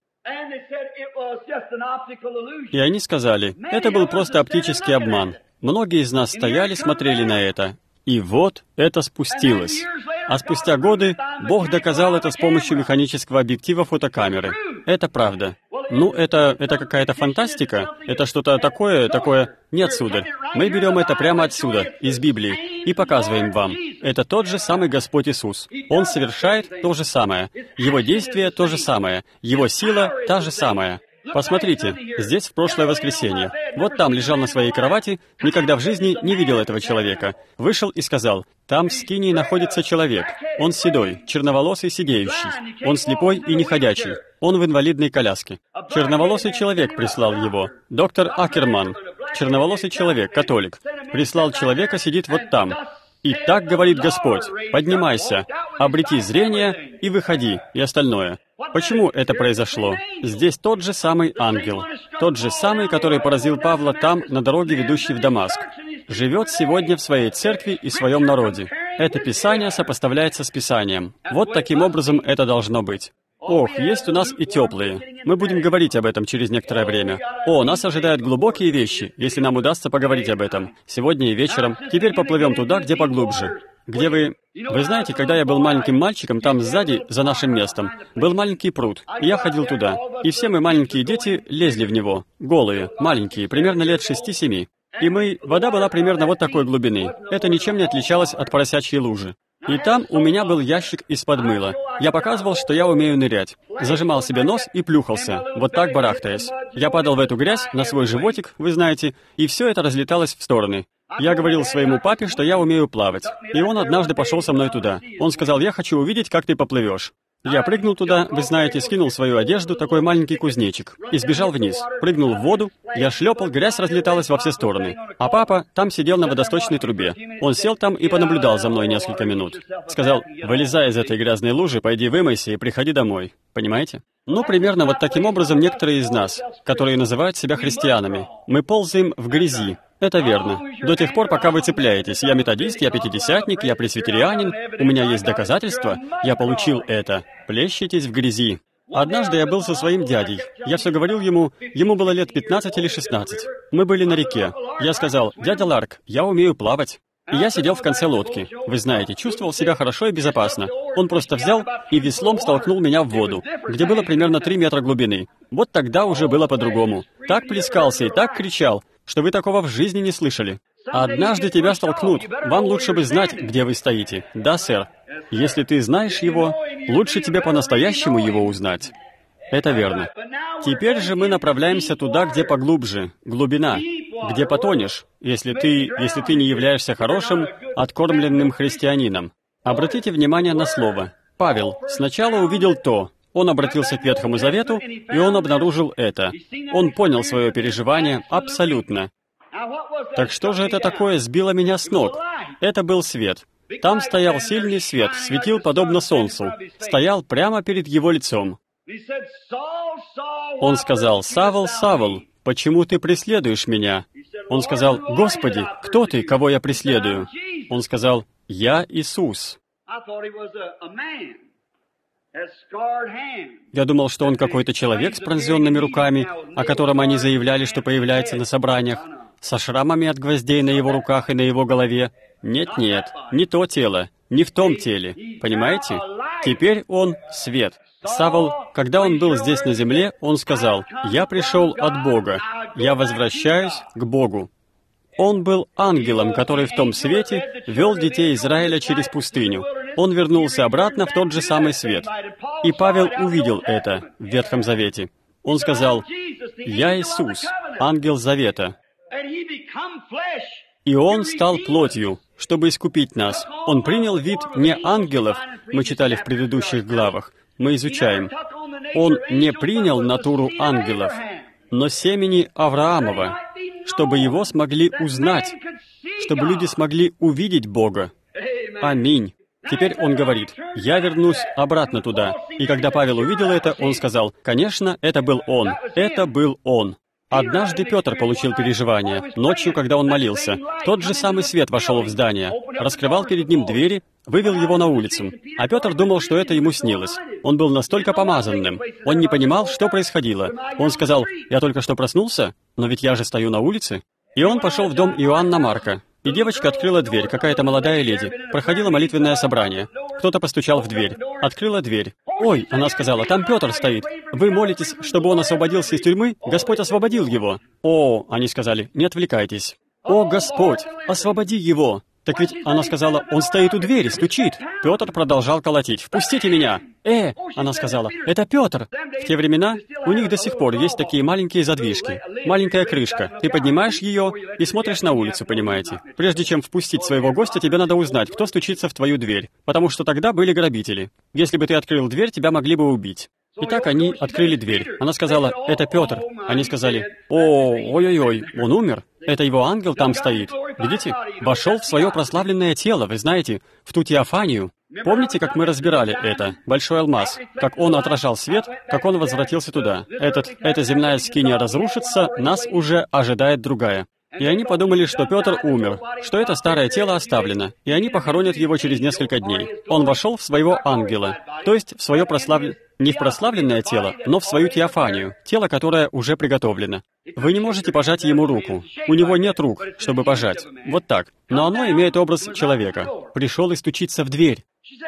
И они сказали, это был просто оптический обман. Многие из нас стояли, смотрели на это. И вот это спустилось. А спустя годы Бог доказал это с помощью механического объектива фотокамеры. Это правда. Ну, это, это какая-то фантастика? Это что-то такое, такое... Нет, сударь. Мы берем это прямо отсюда, из Библии, и показываем вам. Это тот же самый Господь Иисус. Он совершает то же самое. Его действие то же самое. Его сила та же самая. Посмотрите, здесь в прошлое воскресенье. Вот там лежал на своей кровати, никогда в жизни не видел этого человека. Вышел и сказал, там в скинии находится человек. Он седой, черноволосый, сидеющий. Он слепой и неходячий. Он в инвалидной коляске. Черноволосый человек прислал его. Доктор Акерман, черноволосый человек, католик, прислал человека, сидит вот там. И так говорит Господь, поднимайся, обрети зрение и выходи, и остальное. Почему это произошло? Здесь тот же самый ангел, тот же самый, который поразил Павла там, на дороге, ведущей в Дамаск, живет сегодня в своей церкви и своем народе. Это Писание сопоставляется с Писанием. Вот таким образом это должно быть. Ох, есть у нас и теплые. Мы будем говорить об этом через некоторое время. О, нас ожидают глубокие вещи, если нам удастся поговорить об этом. Сегодня и вечером. Теперь поплывем туда, где поглубже. Где вы... Вы знаете, когда я был маленьким мальчиком, там сзади, за нашим местом, был маленький пруд, и я ходил туда. И все мы маленькие дети лезли в него. Голые, маленькие, примерно лет шести-семи. И мы... Вода была примерно вот такой глубины. Это ничем не отличалось от поросячьей лужи. И там у меня был ящик из-под мыла. Я показывал, что я умею нырять. Зажимал себе нос и плюхался, вот так барахтаясь. Я падал в эту грязь, на свой животик, вы знаете, и все это разлеталось в стороны. Я говорил своему папе, что я умею плавать. И он однажды пошел со мной туда. Он сказал, я хочу увидеть, как ты поплывешь. Я прыгнул туда, вы знаете, скинул свою одежду, такой маленький кузнечик, и сбежал вниз. Прыгнул в воду, я шлепал, грязь разлеталась во все стороны. А папа там сидел на водосточной трубе. Он сел там и понаблюдал за мной несколько минут. Сказал, вылезай из этой грязной лужи, пойди вымойся и приходи домой. Понимаете? Ну, примерно вот таким образом некоторые из нас, которые называют себя христианами, мы ползаем в грязи. Это верно. До тех пор, пока вы цепляетесь. Я методист, я пятидесятник, я пресвитерианин, у меня есть доказательства, я получил это. Плещетесь в грязи. Однажды я был со своим дядей. Я все говорил ему, ему было лет пятнадцать или шестнадцать. Мы были на реке. Я сказал, дядя Ларк, я умею плавать. И я сидел в конце лодки. Вы знаете, чувствовал себя хорошо и безопасно. Он просто взял и веслом столкнул меня в воду, где было примерно три метра глубины. Вот тогда уже было по-другому. Так плескался и так кричал, что вы такого в жизни не слышали. Однажды тебя столкнут. Вам лучше бы знать, где вы стоите. Да, сэр. Если ты знаешь его, лучше тебе по-настоящему его узнать. Это верно. Теперь же мы направляемся туда, где поглубже, глубина, где потонешь, если ты, если ты не являешься хорошим, откормленным христианином. Обратите внимание на слово. Павел сначала увидел то. Он обратился к Ветхому Завету, и он обнаружил это. Он понял свое переживание абсолютно. Так что же это такое сбило меня с ног? Это был свет. Там стоял сильный свет, светил подобно солнцу, стоял прямо перед его лицом. Он сказал, «Савл, Савл, почему ты преследуешь меня?» Он сказал, «Господи, кто ты, кого я преследую?» Он сказал, «Я Иисус». Я думал, что он какой-то человек с пронзенными руками, о котором они заявляли, что появляется на собраниях, со шрамами от гвоздей на его руках и на его голове. Нет-нет, не то тело, не в том теле. Понимаете? Теперь он свет. Савл, когда он был здесь на земле, он сказал, «Я пришел от Бога, я возвращаюсь к Богу». Он был ангелом, который в том свете вел детей Израиля через пустыню. Он вернулся обратно в тот же самый свет. И Павел увидел это в Ветхом Завете. Он сказал, «Я Иисус, ангел Завета». И Он стал плотью, чтобы искупить нас. Он принял вид не ангелов, мы читали в предыдущих главах, мы изучаем. Он не принял натуру ангелов, но семени Авраамова, чтобы его смогли узнать, чтобы люди смогли увидеть Бога. Аминь. Теперь он говорит, «Я вернусь обратно туда». И когда Павел увидел это, он сказал, «Конечно, это был он. Это был он». Однажды Петр получил переживание, ночью, когда он молился. Тот же самый свет вошел в здание, раскрывал перед ним двери, вывел его на улицу. А Петр думал, что это ему снилось. Он был настолько помазанным. Он не понимал, что происходило. Он сказал: «Я только что проснулся, но ведь я же стою на улице». И он пошел в дом Иоанна Марка. И девочка открыла дверь, какая-то молодая леди. Проходило молитвенное собрание. Кто-то постучал в дверь. Открыла дверь. «Ой», она сказала, «там Петр стоит. Вы молитесь, чтобы он освободился из тюрьмы? Господь освободил его». «О», они сказали, «не отвлекайтесь». «О, Господь, освободи его». Так ведь она сказала, «Он стоит у двери, стучит». Петр продолжал колотить. «Впустите меня!» «Э!» Она сказала, «Это Петр!» В те времена у них до сих пор есть такие маленькие задвижки. Маленькая крышка. Ты поднимаешь ее и смотришь на улицу, понимаете? Прежде чем впустить своего гостя, тебе надо узнать, кто стучится в твою дверь. Потому что тогда были грабители. Если бы ты открыл дверь, тебя могли бы убить. Итак, они открыли дверь. Она сказала, «Это Петр». Они сказали, «О, ой-ой-ой, он умер? Это его ангел там стоит». Видите? Вошел в свое прославленное тело, вы знаете, в ту теофанию. Помните, как мы разбирали это? Большой алмаз. Как он отражал свет, как он возвратился туда. Этот, эта земная скиния разрушится, нас уже ожидает другая. И они подумали, что Петр умер, что это старое тело оставлено, и они похоронят его через несколько дней. Он вошел в своего ангела, то есть в свое прославленное... Не в прославленное тело, но в свою теофанию, тело, которое уже приготовлено. Вы не можете пожать ему руку. У него нет рук, чтобы пожать. Вот так. Но оно имеет образ человека. Пришел и стучится в дверь.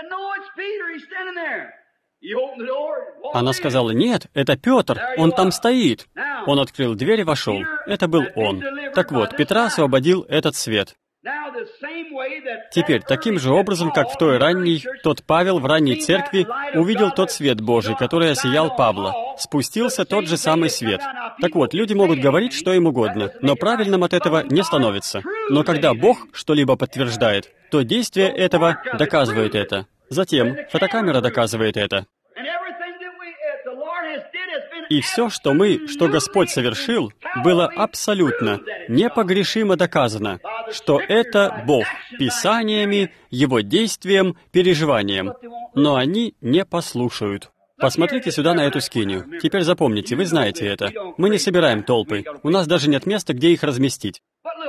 Она сказала, «Нет, это Петр, он там стоит». Он открыл дверь и вошел. Это был он. Так вот, Петра освободил этот свет. Теперь, таким же образом, как в той ранней, тот Павел в ранней церкви увидел тот свет Божий, который осиял Павла. Спустился тот же самый свет. Так вот, люди могут говорить что им угодно, но правильным от этого не становится. Но когда Бог что-либо подтверждает, то действие этого доказывает это. Затем фотокамера доказывает это. И все, что мы, что Господь совершил, было абсолютно, непогрешимо доказано, что это Бог, Писаниями, Его действием, переживанием. Но они не послушают. Посмотрите сюда на эту скинию. Теперь запомните, вы знаете это. Мы не собираем толпы. У нас даже нет места, где их разместить.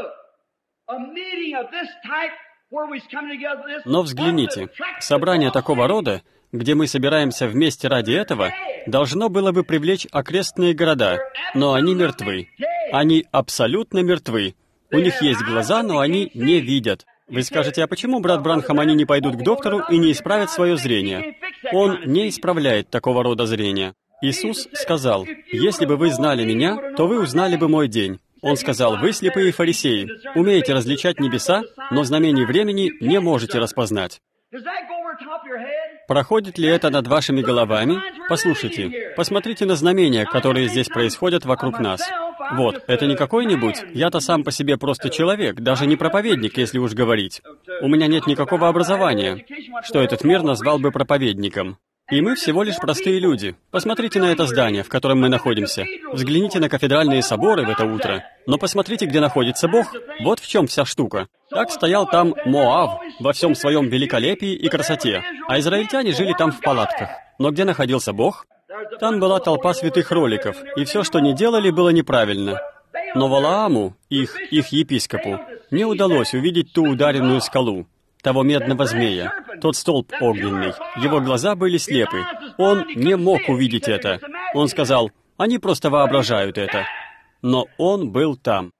Но взгляните, собрание такого рода, где мы собираемся вместе ради этого, должно было бы привлечь окрестные города, но они мертвы. Они абсолютно мертвы. У них есть глаза, но они не видят. Вы скажете, а почему, брат Бранхам, они не пойдут к доктору и не исправят свое зрение? Он не исправляет такого рода зрения. Иисус сказал, «Если бы вы знали Меня, то вы узнали бы мой день». Он сказал, «Вы слепые фарисеи, умеете различать небеса, но знамений времени не можете распознать». Проходит ли это над вашими головами? Послушайте, посмотрите на знамения, которые здесь происходят вокруг нас. Вот, это не какой-нибудь, я-то сам по себе просто человек, даже не проповедник, если уж говорить. У меня нет никакого образования, что этот мир назвал бы проповедником. И мы всего лишь простые люди. Посмотрите на это здание, в котором мы находимся. Взгляните на кафедральные соборы в это утро. Но посмотрите, где находится Бог. Вот в чем вся штука. Так стоял там Моав во всем своем великолепии и красоте, а израильтяне жили там в палатках. Но где находился Бог? Там была толпа святых роликов, и все, что они делали, было неправильно. Но Валааму, их, их епископу, не удалось увидеть ту ударенную скалу, того медного змея, тот столб огненный. Его глаза были слепы. Он не мог увидеть это. Он сказал, они просто воображают это. Но он был там.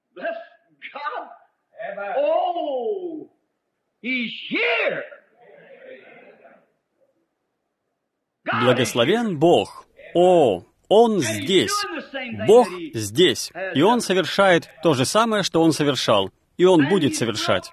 Благословен Бог. О, Он здесь. Бог здесь. И Он совершает то же самое, что Он совершал. И Он будет совершать.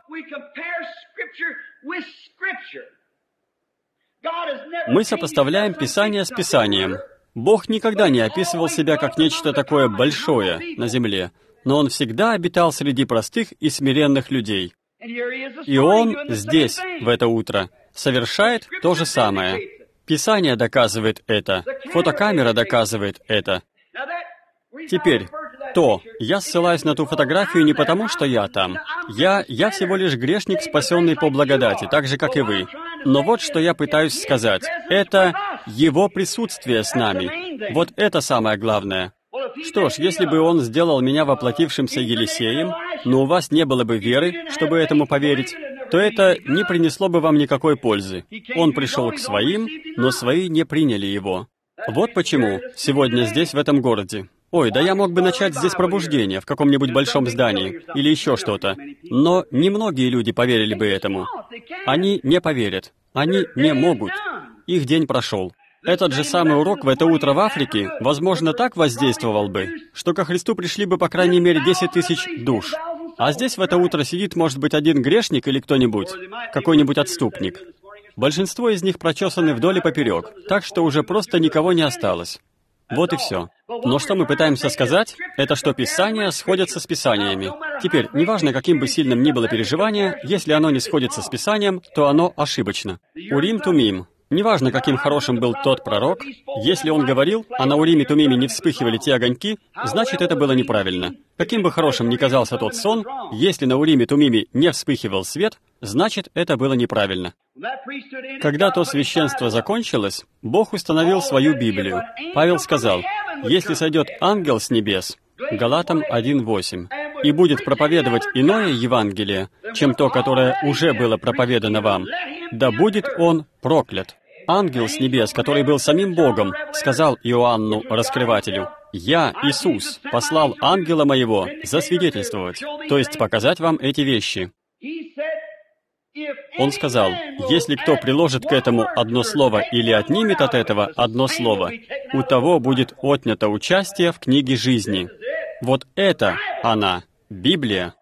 Мы сопоставляем Писание с Писанием. Бог никогда не описывал себя как нечто такое большое на земле, но Он всегда обитал среди простых и смиренных людей. И Он здесь, в это утро, совершает то же самое. Писание доказывает это, фотокамера доказывает это. Теперь, то, я ссылаюсь на ту фотографию не потому, что я там. Я, я всего лишь грешник, спасенный по благодати, так же, как и вы. Но вот что я пытаюсь сказать. Это Его присутствие с нами. Вот это самое главное. Что ж, если бы Он сделал меня воплотившимся Елисеем, но у вас не было бы веры, чтобы этому поверить, то это не принесло бы вам никакой пользы. Он пришел к своим, но свои не приняли Его. Вот почему сегодня здесь, в этом городе. Ой, да я мог бы начать здесь пробуждение в каком-нибудь большом здании или еще что-то. Но немногие люди поверили бы этому. Они не поверят. Они не могут. Их день прошел. Этот же самый урок в это утро в Африке, возможно, так воздействовал бы, что ко Христу пришли бы по крайней мере десять тысяч душ. А здесь в это утро сидит, может быть, один грешник или кто-нибудь, какой-нибудь отступник. Большинство из них прочесаны вдоль и поперек, так что уже просто никого не осталось. Вот и все. Но что мы пытаемся сказать, это что Писания сходятся с Писаниями. Теперь, неважно, каким бы сильным ни было переживание, если оно не сходится с Писанием, то оно ошибочно. Урим Тумим. Неважно, каким хорошим был тот пророк, если он говорил, а на Уриме Тумиме не вспыхивали те огоньки, значит, это было неправильно. Каким бы хорошим ни казался тот сон, если на Уриме Тумиме не вспыхивал свет, значит, это было неправильно. Когда то священство закончилось, Бог установил свою Библию. Павел сказал, «Если сойдет ангел с небес», Галатам один восемь, «и будет проповедовать иное Евангелие, чем то, которое уже было проповедано вам, да будет он проклят». Ангел с небес, который был самим Богом, сказал Иоанну Раскрывателю, «Я, Иисус, послал ангела моего засвидетельствовать, то есть показать вам эти вещи». Он сказал, «Если кто приложит к этому одно слово или отнимет от этого одно слово, у того будет отнято участие в книге жизни». Вот это она, Библия.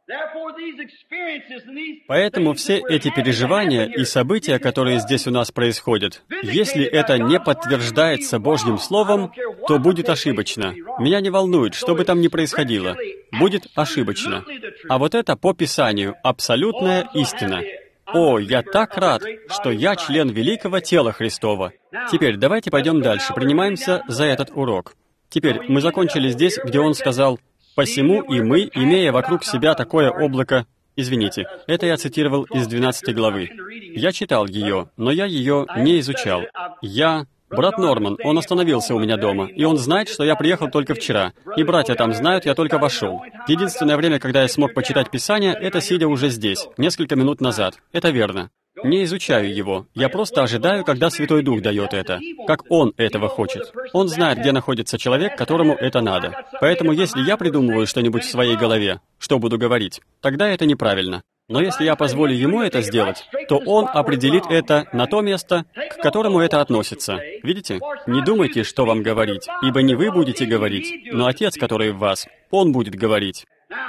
Поэтому все эти переживания и события, которые здесь у нас происходят, если это не подтверждается Божьим Словом, то будет ошибочно. Меня не волнует, что бы там ни происходило. Будет ошибочно. А вот это по Писанию абсолютная истина. О, я так рад, что я член великого тела Христова. Теперь давайте пойдем дальше, принимаемся за этот урок. Теперь мы закончили здесь, где он сказал, «Посему и мы, имея вокруг себя такое облако...» Извините, это я цитировал из двенадцатой главы. Я читал ее, но я ее не изучал. Я... Брат Норман, он остановился у меня дома, и он знает, что я приехал только вчера. И братья там знают, я только вошел. Единственное время, когда я смог почитать Писание, это сидя уже здесь, несколько минут назад. Это верно. Не изучаю его. Я просто ожидаю, когда Святой Дух дает это. Как Он этого хочет. Он знает, где находится человек, которому это надо. Поэтому если я придумываю что-нибудь в своей голове, что буду говорить, тогда это неправильно. Но если я позволю ему это сделать, то он определит это на то место, к которому это относится. Видите? Не думайте, что вам говорить, ибо не вы будете говорить, но Отец, который в вас, Он будет говорить.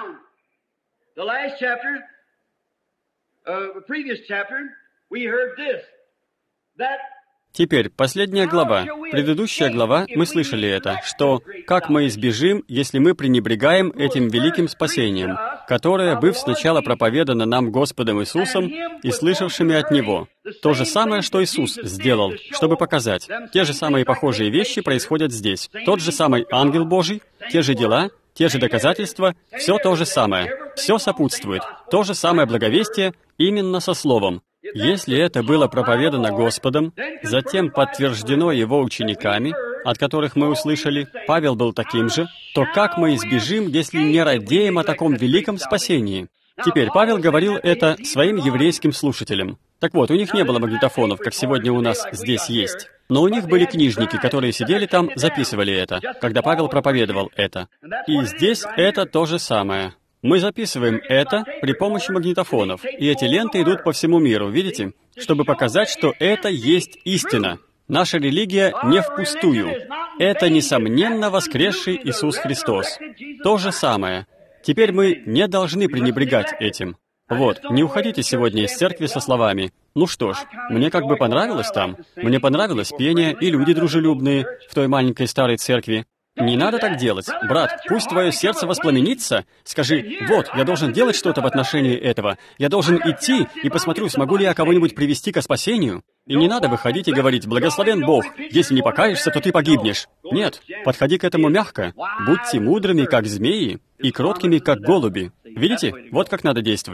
Теперь, последняя глава. Предыдущая глава, мы слышали это, что «как мы избежим, если мы пренебрегаем этим великим спасением, которое, быв сначала проповедано нам Господом Иисусом и слышавшими от Него». То же самое, что Иисус сделал, чтобы показать. Те же самые похожие вещи происходят здесь. Тот же самый ангел Божий, те же дела, те же доказательства, все то же самое. Все сопутствует. То же самое благовестие, именно со Словом. Если это было проповедано Господом, затем подтверждено Его учениками, от которых мы услышали, Павел был таким же, то как мы избежим, если не радеем о таком великом спасении? Теперь Павел говорил это своим еврейским слушателям. Так вот, у них не было магнитофонов, как сегодня у нас здесь есть. Но у них были книжники, которые сидели там, записывали это, когда Павел проповедовал это. И здесь это то же самое. Мы записываем это при помощи магнитофонов, и эти ленты идут по всему миру, видите? Чтобы показать, что это есть истина. Наша религия не впустую. Это, несомненно, воскресший Иисус Христос. То же самое. Теперь мы не должны пренебрегать этим. Вот, не уходите сегодня из церкви со словами «Ну что ж, мне как бы понравилось там, мне понравилось пение и люди дружелюбные в той маленькой старой церкви». Не надо так делать. Брат, пусть твое сердце воспламенится. Скажи, вот, я должен делать что-то в отношении этого. Я должен идти и посмотрю, смогу ли я кого-нибудь привести ко спасению. И не надо выходить и говорить, благословен Бог, если не покаешься, то ты погибнешь. Нет, подходи к этому мягко. Будьте мудрыми, как змеи, и кроткими, как голуби. Видите? Вот как надо действовать.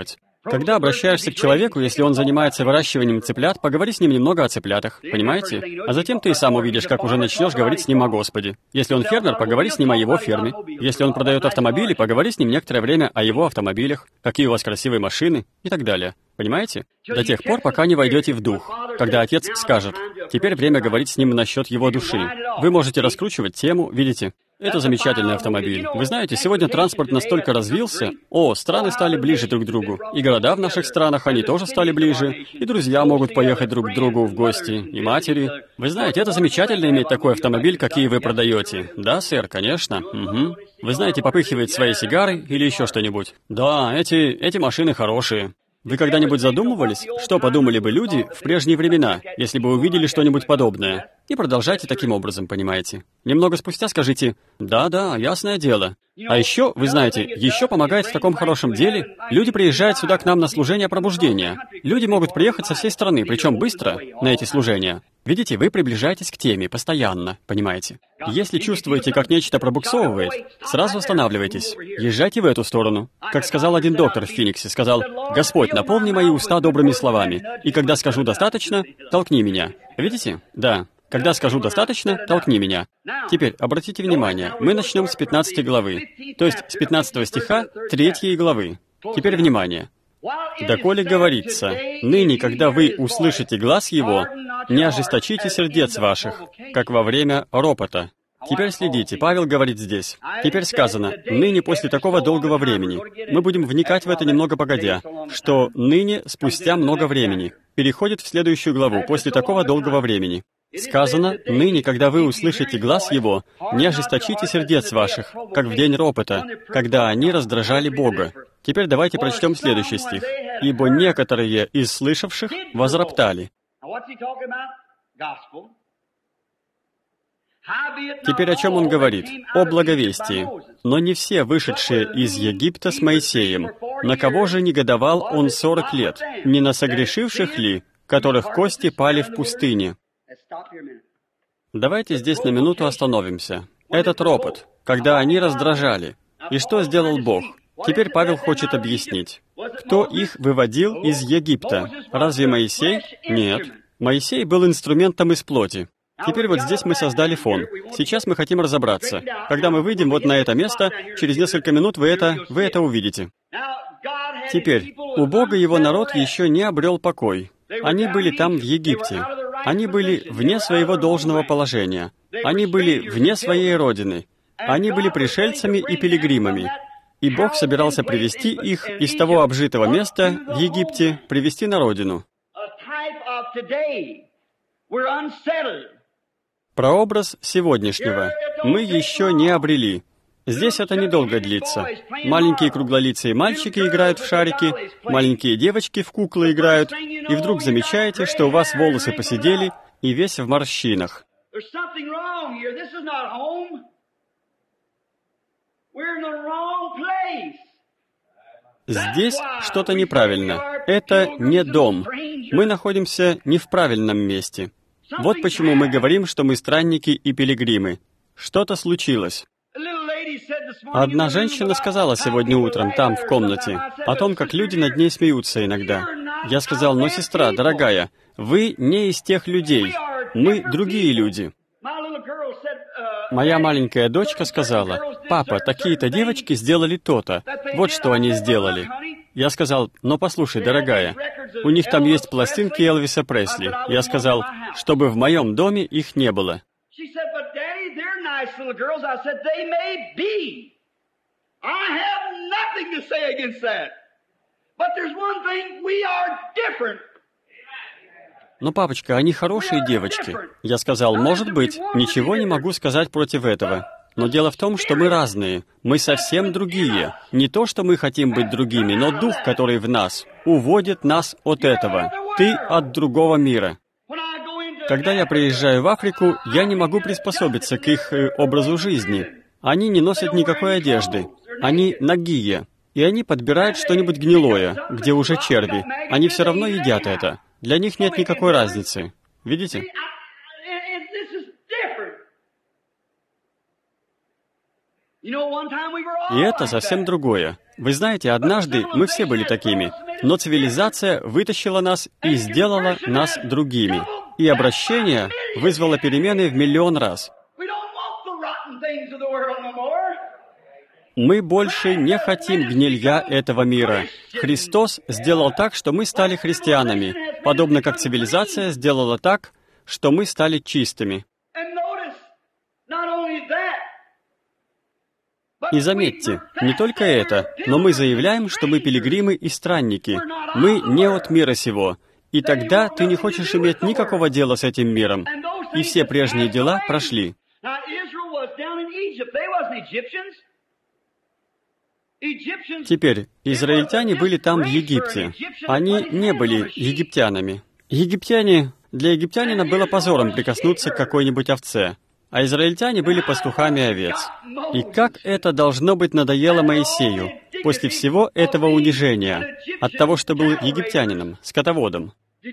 Когда обращаешься к человеку, если он занимается выращиванием цыплят, поговори с ним немного о цыплятах, понимаете? А затем ты и сам увидишь, как уже начнешь говорить с ним о Господе. Если он фермер, поговори с ним о его ферме. Если он продает автомобили, поговори с ним некоторое время о его автомобилях, какие у вас красивые машины и так далее. Понимаете? До тех пор, пока не войдете в дух. Когда отец скажет, теперь время говорить с ним насчет его души. Вы можете раскручивать тему, видите? Это замечательный автомобиль. Вы знаете, сегодня транспорт настолько развился. О, страны стали ближе друг к другу. И города в наших странах, они тоже стали ближе. И друзья могут поехать друг к другу в гости. И матери. Вы знаете, это замечательно иметь такой автомобиль, какие вы продаете. Да, сэр, конечно. Угу. Вы знаете, попыхивает свои сигары или еще что-нибудь. Да, эти, эти машины хорошие. Вы когда-нибудь задумывались, что подумали бы люди в прежние времена, если бы увидели что-нибудь подобное? И продолжайте таким образом, понимаете? Немного спустя скажите «Да-да, ясное дело». А еще, вы знаете, еще помогает в таком хорошем деле. Люди приезжают сюда к нам на служение пробуждения. Люди могут приехать со всей страны, причем быстро, на эти служения. Видите, вы приближаетесь к теме постоянно, понимаете? Если чувствуете, как нечто пробуксовывает, сразу останавливайтесь. Езжайте в эту сторону. Как сказал один доктор в Финиксе, сказал: «Господь, наполни мои уста добрыми словами, и когда скажу достаточно, толкни меня». Видите? Да. Когда скажу достаточно, толкни меня. Теперь, обратите внимание, мы начнем с пятнадцатой главы, то есть с пятнадцатого стиха третьей главы. Теперь внимание. «Доколе говорится, ныне, когда вы услышите глас его, не ожесточите сердец ваших, как во время ропота». Теперь следите, Павел говорит здесь. Теперь сказано, ныне после такого долгого времени. Мы будем вникать в это немного погодя, что ныне спустя много времени переходит в следующую главу, после такого долгого времени. Сказано, ныне, когда вы услышите глас его, не ожесточите сердец ваших, как в день ропота, когда они раздражали Бога. Теперь давайте прочтем следующий стих. «Ибо некоторые из слышавших возроптали». Теперь о чем он говорит? О благовестии. «Но не все вышедшие из Египта с Моисеем. На кого же негодовал он сорок лет? Не на согрешивших ли, которых кости пали в пустыне?» Давайте здесь на минуту остановимся. Этот ропот, когда они раздражали. И что сделал Бог? Теперь Павел хочет объяснить. Кто их выводил из Египта? Разве Моисей? Нет. Моисей был инструментом из плоти. Теперь вот здесь мы создали фон. Сейчас мы хотим разобраться. Когда мы выйдем вот на это место, через несколько минут вы это, вы это увидите. Теперь, у Бога его народ еще не обрел покой. Они были там в Египте. Они были вне своего должного положения. Они были вне своей родины. Они были пришельцами и пилигримами. И Бог собирался привести их из того обжитого места в Египте, привести на родину. Прообраз сегодняшнего мы еще не обрели. Здесь это недолго длится. Маленькие круглолицые мальчики играют в шарики, маленькие девочки в куклы играют, и вдруг замечаете, что у вас волосы поседели и весь в морщинах. Здесь что-то неправильно. Это не дом. Мы находимся не в правильном месте. Вот почему мы говорим, что мы странники и пилигримы. Что-то случилось. Одна женщина сказала сегодня утром там, в комнате, о том, как люди над ней смеются иногда. Я сказал: «Но, сестра, дорогая, вы не из тех людей. Мы другие люди». Моя маленькая дочка сказала: «Папа, такие-то девочки сделали то-то. Вот что они сделали». Я сказал: «Но послушай, дорогая, у них там есть пластинки Элвиса Пресли». Я сказал, чтобы в моем доме их не было. «Но, папочка, они хорошие девочки». Я сказал: «Может быть, ничего не могу сказать против этого. Но дело в том, что мы разные, мы совсем другие. Не то, что мы хотим быть другими, но дух, который в нас, уводит нас от этого. Ты от другого мира». Когда я приезжаю в Африку, я не могу приспособиться к их э, образу жизни. Они не носят никакой одежды. Они нагие. И они подбирают что-нибудь гнилое, где уже черви. Они все равно едят это. Для них нет никакой разницы. Видите? И это совсем другое. Вы знаете, однажды мы все были такими. но цивилизация вытащила нас и сделала нас другими. И обращение вызвало перемены в миллион раз. Мы больше не хотим гнилья этого мира. Христос сделал так, что мы стали христианами, подобно как цивилизация сделала так, что мы стали чистыми. И заметьте, не только это, но мы заявляем, что мы пилигримы и странники. Мы не от мира сего. И тогда ты не хочешь иметь никакого дела с этим миром. И все прежние дела прошли. Теперь, израильтяне были там в Египте. Они не были египтянами. Египтяне... Для египтянина было позором прикоснуться к какой-нибудь овце, а израильтяне были пастухами овец. И как это должно быть надоело Моисею после всего этого унижения от того, что был египтянином, скотоводом?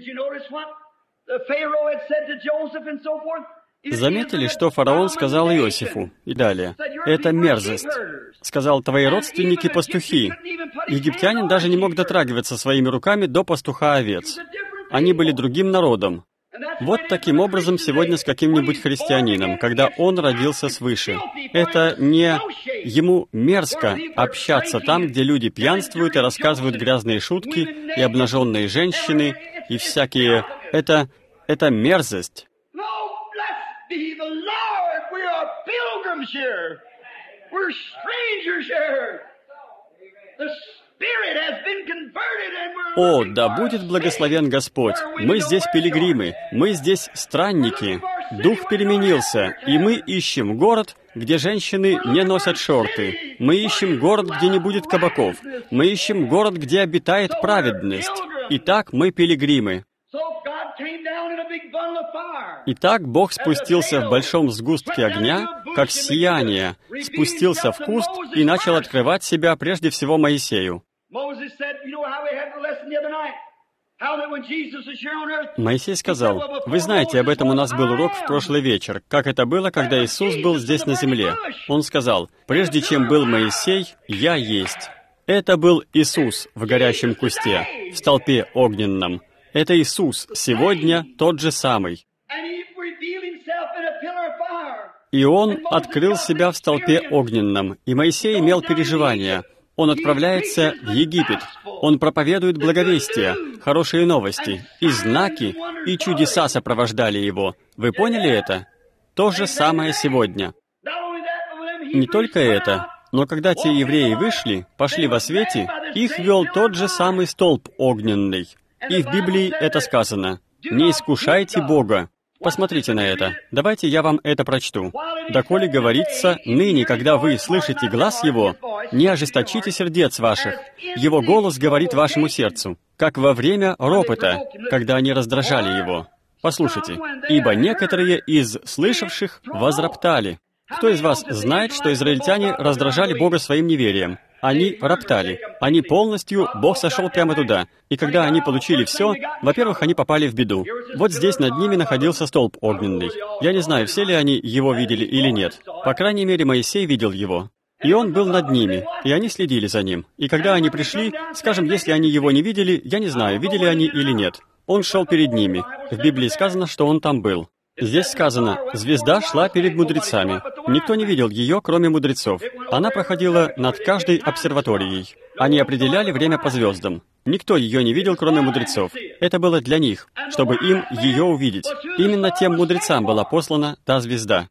Заметили, что фараон сказал Иосифу, и далее, «Это мерзость», сказал, «Твои родственники пастухи». Египтянин даже не мог дотрагиваться своими руками до пастуха овец. Они были другим народом. Вот таким образом сегодня с каким-нибудь христианином, когда он родился свыше. Это не... Ему мерзко общаться там, где люди пьянствуют и рассказывают грязные шутки, и обнаженные женщины, и всякие... Это... Это мерзость. О, да будет благословен Господь! Мы здесь пилигримы, мы здесь странники. Дух переменился, и мы ищем город, где женщины не носят шорты. Мы ищем город, где не будет кабаков. Мы ищем город, где обитает праведность. Итак, мы пилигримы. Итак, Бог спустился в большом сгустке огня, как сияние, спустился в куст и начал открывать себя прежде всего Моисею. Моисей сказал, «Вы знаете, об этом у нас был урок в прошлый вечер, как это было, когда Иисус был здесь на земле». Он сказал, «Прежде чем был Моисей, я есть». Это был Иисус в горящем кусте, в столпе огненном. Это Иисус сегодня тот же самый. И Он открыл себя в столпе огненном, и Моисей имел переживания. Он отправляется в Египет. Он проповедует благовестие, хорошие новости, и знаки, и чудеса сопровождали его. Вы поняли это? То же самое сегодня. Не только это, но когда те евреи вышли, пошли во свете, их вел тот же самый столб огненный. И в Библии это сказано. «Не искушайте Бога». Посмотрите на это. Давайте я вам это прочту. «Доколе говорится, ныне, когда вы слышите глас Его, не ожесточите сердец ваших. Его голос говорит вашему сердцу, как во время ропота, когда они раздражали Его». Послушайте. «Ибо некоторые из слышавших возроптали». Кто из вас знает, что израильтяне раздражали Бога своим неверием? Они роптали. Они полностью, Бог сошел прямо туда. И когда они получили все, во-первых, они попали в беду. Вот здесь над ними находился столб огненный. Я не знаю, все ли они его видели или нет. По крайней мере, Моисей видел его. И он был над ними, и они следили за ним. И когда они пришли, скажем, если они его не видели, я не знаю, видели они или нет. Он шел перед ними. В Библии сказано, что он там был. Здесь сказано, звезда шла перед мудрецами. Никто не видел ее, кроме мудрецов. Она проходила над каждой обсерваторией. Они определяли время по звездам. Никто ее не видел, кроме мудрецов. Это было для них, чтобы им ее увидеть. Именно тем мудрецам была послана та звезда.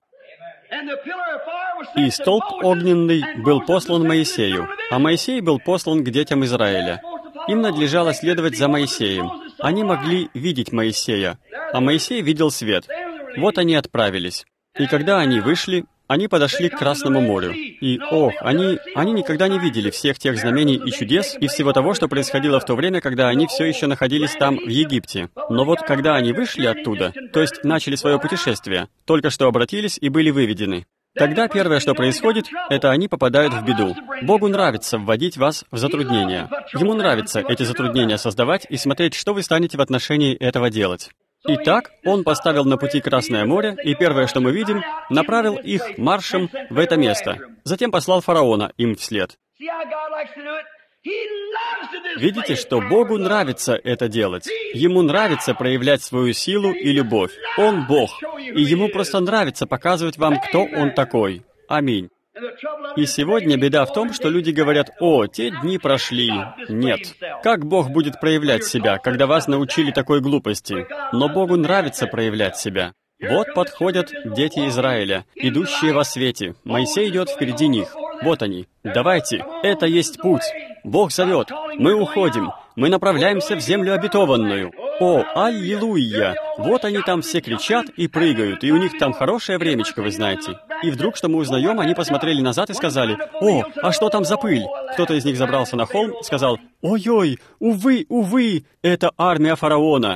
И столб огненный был послан Моисею, а Моисей был послан к детям Израиля. Им надлежало следовать за Моисеем. Они могли видеть Моисея, а Моисей видел свет. Вот они отправились. И когда они вышли, они подошли к Красному морю. И, ох, они, они никогда не видели всех тех знамений и чудес и всего того, что происходило в то время, когда они все еще находились там, в Египте. Но вот когда они вышли оттуда, то есть начали свое путешествие, только что обратились и были выведены, тогда первое, что происходит, это они попадают в беду. Богу нравится вводить вас в затруднения. Ему нравится эти затруднения создавать и смотреть, что вы станете в отношении этого делать. Итак, Он поставил на пути Красное море, и первое, что мы видим, направил их маршем в это место. Затем послал фараона им вслед. Видите, что Богу нравится это делать. Ему нравится проявлять свою силу и любовь. Он Бог, и Ему просто нравится показывать вам, кто Он такой. Аминь. И сегодня беда в том, что люди говорят: «О, те дни прошли». Нет. Как Бог будет проявлять себя, когда вас научили такой глупости? Но Богу нравится проявлять себя. Вот подходят дети Израиля, идущие во свете. Моисей идет впереди них. Вот они. Давайте. Это есть путь. Бог зовет. Мы уходим. Мы направляемся в землю обетованную. О, аллилуйя! Вот они там все кричат и прыгают, и у них там хорошее времечко, вы знаете. И вдруг, что мы узнаем, они посмотрели назад и сказали: «О, а что там за пыль?» Кто-то из них забрался на холм, сказал: «Ой-ой, увы, увы, это армия фараона».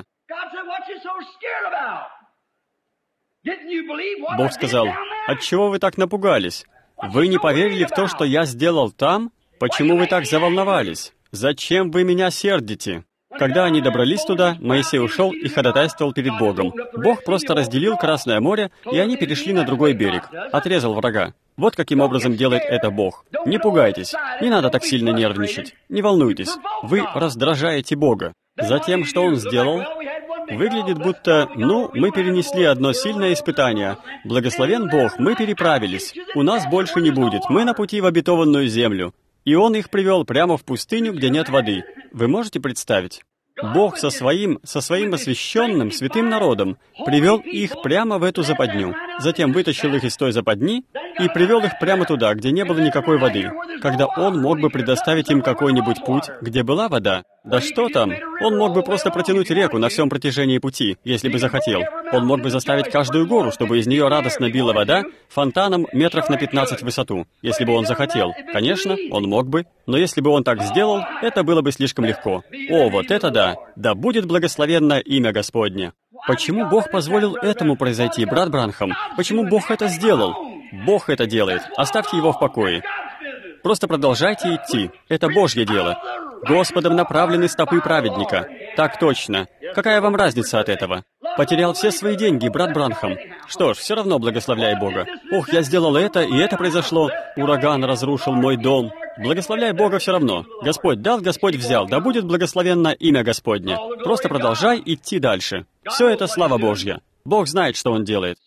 Бог сказал: «Отчего вы так напугались? Вы не поверили в то, что я сделал там? Почему вы так заволновались? Зачем вы меня сердите?» Когда они добрались туда, Моисей ушел и ходатайствовал перед Богом. Бог просто разделил Красное море, и они перешли на другой берег, отрезал врага. Вот каким образом делает это Бог. Не пугайтесь, не надо так сильно нервничать, не волнуйтесь, вы раздражаете Бога. Затем, что Он сделал? Выглядит будто, ну, мы перенесли одно сильное испытание. Благословен Бог, мы переправились. У нас больше не будет, мы на пути в обетованную землю. И Он их привел прямо в пустыню, где нет воды. Вы можете представить? Бог со своим, со своим освященным, святым народом привел их прямо в эту западню. Затем вытащил их из той западни и привел их прямо туда, где не было никакой воды, когда Он мог бы предоставить им какой-нибудь путь, где была вода. Да что там? Он мог бы просто протянуть реку на всем протяжении пути, если бы захотел. Он мог бы заставить каждую гору, чтобы из нее радостно била вода, фонтаном метров на пятнадцать в высоту, если бы Он захотел. Конечно, Он мог бы, но если бы Он так сделал, это было бы слишком легко. О, вот это да! Да будет благословенно имя Господне! Почему Бог позволил этому произойти, брат Бранхам? Почему Бог это сделал? Бог это делает. Оставьте Его в покое. Просто продолжайте идти. Это Божье дело. Господом направлены стопы праведника. Так точно. Какая вам разница от этого? Потерял все свои деньги, брат Бранхам. Что ж, все равно благословляй Бога. Ох, я сделал это, и это произошло. Ураган разрушил мой дом. Благословляй Бога все равно. Господь дал, Господь взял. Да будет благословенно имя Господне. Просто продолжай идти дальше. Все это слава Божья. Бог знает, что Он делает.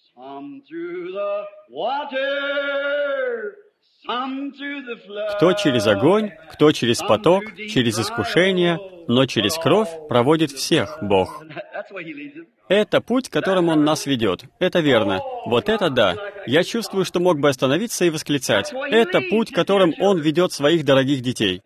Кто через огонь, кто через поток, через искушение, но через кровь проводит всех Бог. Это путь, которым Он нас ведет. Это верно. Вот это да. Я чувствую, что мог бы остановиться и восклицать. Это путь, которым Он ведет своих дорогих детей.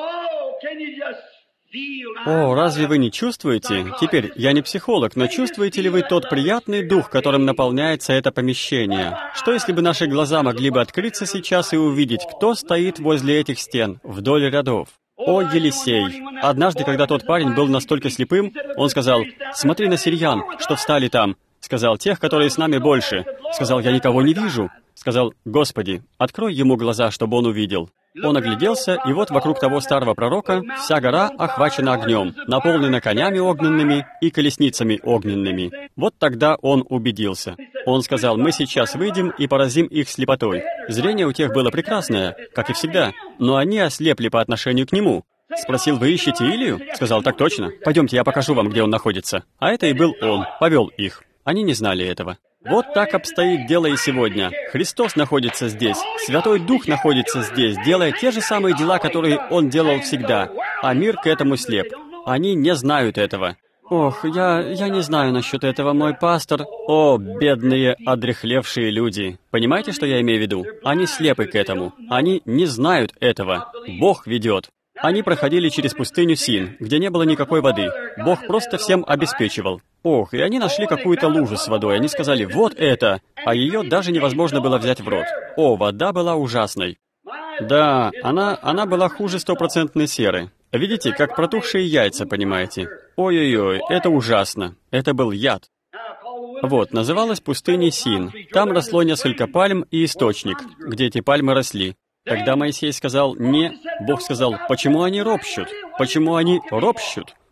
О, разве вы не чувствуете? Теперь, я не психолог, но чувствуете ли вы тот приятный дух, которым наполняется это помещение? Что если бы наши глаза могли бы открыться сейчас и увидеть, кто стоит возле этих стен, вдоль рядов? О, Елисей! Однажды, когда тот парень был настолько слепым, он сказал: «Смотри на сириян, что встали там». Сказал: «Тех, которые с нами больше». Сказал: «Я никого не вижу». Сказал: «Господи, открой ему глаза, чтобы он увидел». Он огляделся, и вот вокруг того старого пророка вся гора охвачена огнем, наполнена конями огненными и колесницами огненными. Вот тогда он убедился. Он сказал: «Мы сейчас выйдем и поразим их слепотой». Зрение у тех было прекрасное, как и всегда, но они ослепли по отношению к нему. Спросил: «Вы ищете Илию?» Сказал: «Так точно. Пойдемте, я покажу вам, где он находится». А это и был он, повел их. Они не знали этого. Вот так обстоит дело и сегодня. Христос находится здесь, Святой Дух находится здесь, делая те же самые дела, которые Он делал всегда, а мир к этому слеп. Они не знают этого. Ох, я, я не знаю насчет этого, мой пастор. О, бедные, одряхлевшие люди. Понимаете, что я имею в виду? Они слепы к этому. Они не знают этого. Бог ведет. Они проходили через пустыню Син, где не было никакой воды. Бог просто всем обеспечивал. Ох, и они нашли какую-то лужу с водой. Они сказали: «Вот это!» А ее даже невозможно было взять в рот. О, вода была ужасной. Да, она, она была хуже стопроцентной серы. Видите, как протухшие яйца, понимаете? Ой-ой-ой, это ужасно. Это был яд. Вот, называлась пустыня Син. Там росло несколько пальм и источник, где эти пальмы росли. Когда Моисей сказал «не», Бог сказал: «Почему они ропщут? Почему они ропщут?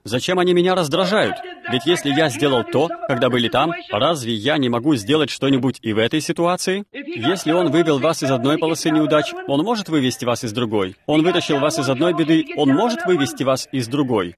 Зачем они меня раздражают? Ведь если я сделал то, когда были там, разве я не могу сделать что-нибудь и в этой ситуации? Если Он вывел вас из одной полосы неудач, Он может вывести вас из другой. Он вытащил вас из одной беды, Он может вывести вас из другой.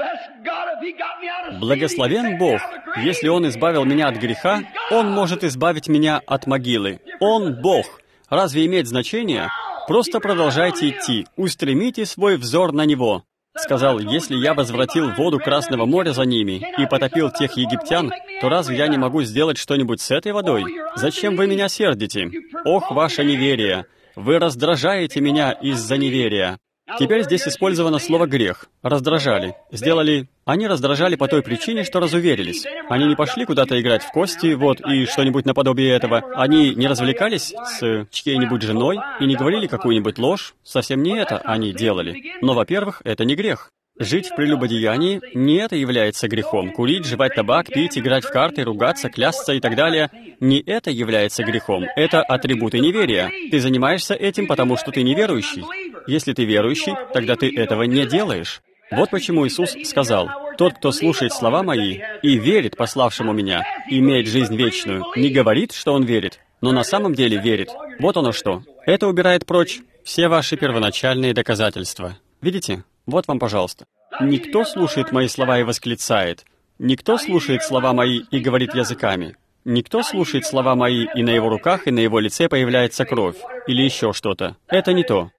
Благословен Бог! Если Он избавил меня от греха, Он может избавить меня от могилы. Он Бог! Разве имеет значение? Просто продолжайте идти, устремите свой взор на Него. Сказал, если я возвратил воду Красного моря за ними и потопил тех египтян, то разве я не могу сделать что-нибудь с этой водой? Зачем вы меня сердите? Ох, ваше неверие! Вы раздражаете меня из-за неверия. Теперь здесь использовано слово «грех». Раздражали. Сделали... Они раздражали по той причине, что разуверились. Они не пошли куда-то играть в кости, вот, и что-нибудь наподобие этого. Они не развлекались с чьей-нибудь женой и не говорили какую-нибудь ложь. Совсем не это они делали. Но, во-первых, это не грех. Жить в прелюбодеянии не это является грехом. Курить, жевать табак, пить, играть в карты, ругаться, клясться и так далее — не это является грехом. Это атрибуты неверия. Ты занимаешься этим, потому что ты неверующий. Если ты верующий, тогда ты этого не делаешь. Вот почему Иисус сказал, «Тот, кто слушает слова мои и верит пославшему меня, имеет жизнь вечную». Не говорит, что он верит, но на самом деле верит. Вот оно что. Это убирает прочь все ваши первоначальные доказательства. Видите? Вот вам, пожалуйста. Никто слушает мои слова и восклицает. Никто слушает слова мои и говорит языками. Никто слушает слова мои, и на его руках, и на его лице появляется кровь. Или еще что-то. Это не то.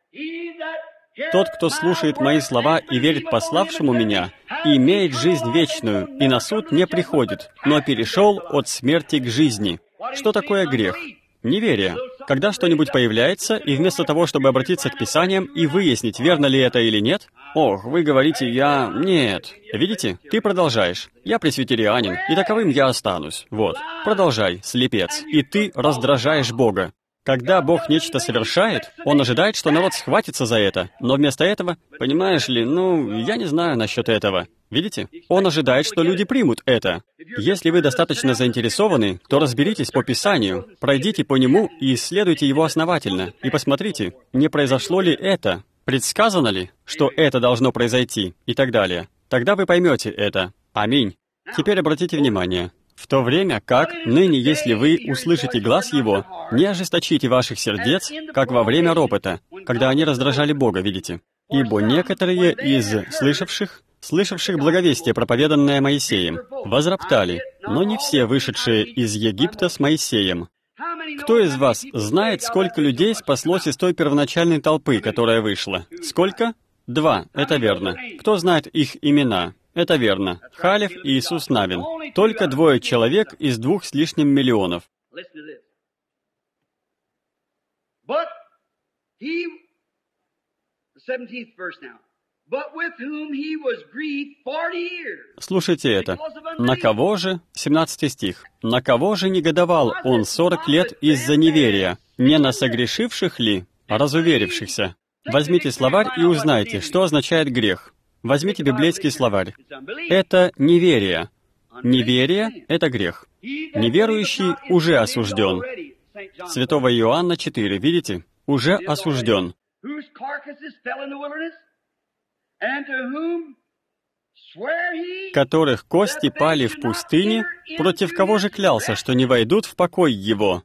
Тот, кто слушает мои слова и верит пославшему меня, имеет жизнь вечную, и на суд не приходит, но перешел от смерти к жизни. Что такое грех? Неверие. Когда что-нибудь появляется, и вместо того, чтобы обратиться к Писаниям и выяснить, верно ли это или нет, «Ох, вы говорите, я... Нет». Видите? Ты продолжаешь. «Я пресвитерианин, и таковым я останусь». Вот. Продолжай, слепец. И ты раздражаешь Бога. Когда Бог нечто совершает, Он ожидает, что народ схватится за это, но вместо этого, понимаешь ли, ну, я не знаю насчет этого. Видите? Он ожидает, что люди примут это. Если вы достаточно заинтересованы, то разберитесь по Писанию, пройдите по нему и исследуйте его основательно, и посмотрите, не произошло ли это, предсказано ли, что это должно произойти, и так далее. Тогда вы поймете это. Аминь. Теперь обратите внимание. В то время как, ныне, если вы услышите глас Его, не ожесточите ваших сердец, как во время ропота, когда они раздражали Бога, видите? Ибо некоторые из слышавших, слышавших благовестие, проповеданное Моисеем, возроптали, но не все вышедшие из Египта с Моисеем. Кто из вас знает, сколько людей спаслось из той первоначальной толпы, которая вышла? Сколько? Два, это верно. Кто знает их имена? Это верно. Халев и Иисус Навин. Только двое человек из двух с лишним миллионов. Слушайте это. На кого же, семнадцатый стих, на кого же негодовал он сорок лет из-за неверия? Не на согрешивших ли, а разуверившихся? Возьмите словарь и узнайте, что означает грех. Возьмите библейский словарь. Это неверие. Неверие — это грех. Неверующий уже осужден. Святого Иоанна четыре, видите? Уже осужден. Которых кости пали в пустыне, против кого же клялся, что не войдут в покой его?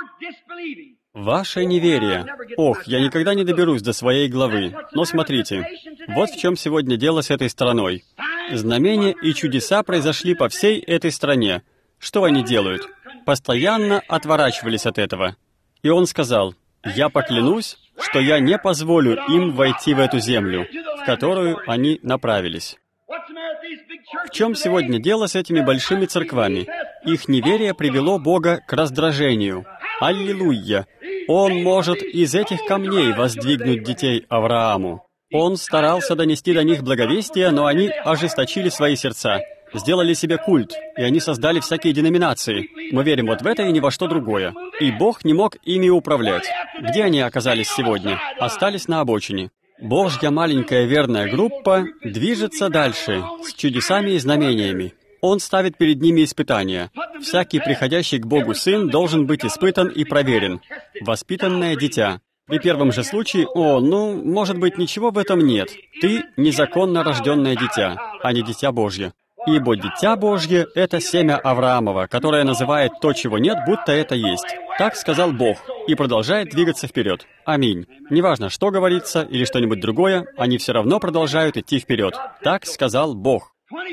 Ваше неверие. Ох, я никогда не доберусь до своей главы. Но смотрите, вот в чем сегодня дело с этой страной. Знамения и чудеса произошли по всей этой стране. Что они делают? Постоянно отворачивались от этого. И он сказал, «Я поклянусь, что я не позволю им войти в эту землю, в которую они направились». В чем сегодня дело с этими большими церквами? Их неверие привело Бога к раздражению. Аллилуйя! Он может из этих камней воздвигнуть детей Аврааму. Он старался донести до них благовестие, но они ожесточили свои сердца, сделали себе культ, и они создали всякие деноминации. Мы верим вот в это и ни во что другое. И Бог не мог ими управлять. Где они оказались сегодня? Остались на обочине. Божья маленькая верная группа движется дальше, с чудесами и знамениями. Он ставит перед ними испытания. Всякий приходящий к Богу сын должен быть испытан и проверен. Воспитанное дитя. При первом же случае, о, ну, может быть, ничего в этом нет. Ты незаконно рожденное дитя, а не дитя Божье. Ибо дитя Божье — это семя Авраамова, которое называет то, чего нет, будто это есть. Так сказал Бог, и продолжает двигаться вперед. Аминь. Неважно, что говорится или что-нибудь другое, они все равно продолжают идти вперед. Так сказал Бог.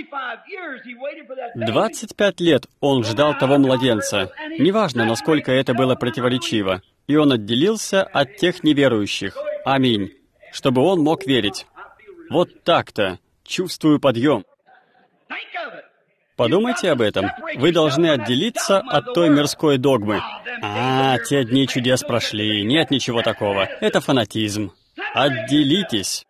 двадцать пять лет он ждал того младенца. Неважно, насколько это было противоречиво. И он отделился от тех неверующих. Аминь. Чтобы он мог верить. Вот так-то. Чувствую подъем. Подумайте об этом. Вы должны отделиться от той мирской догмы. А, те дни чудес прошли. Нет ничего такого. Это фанатизм. Отделитесь.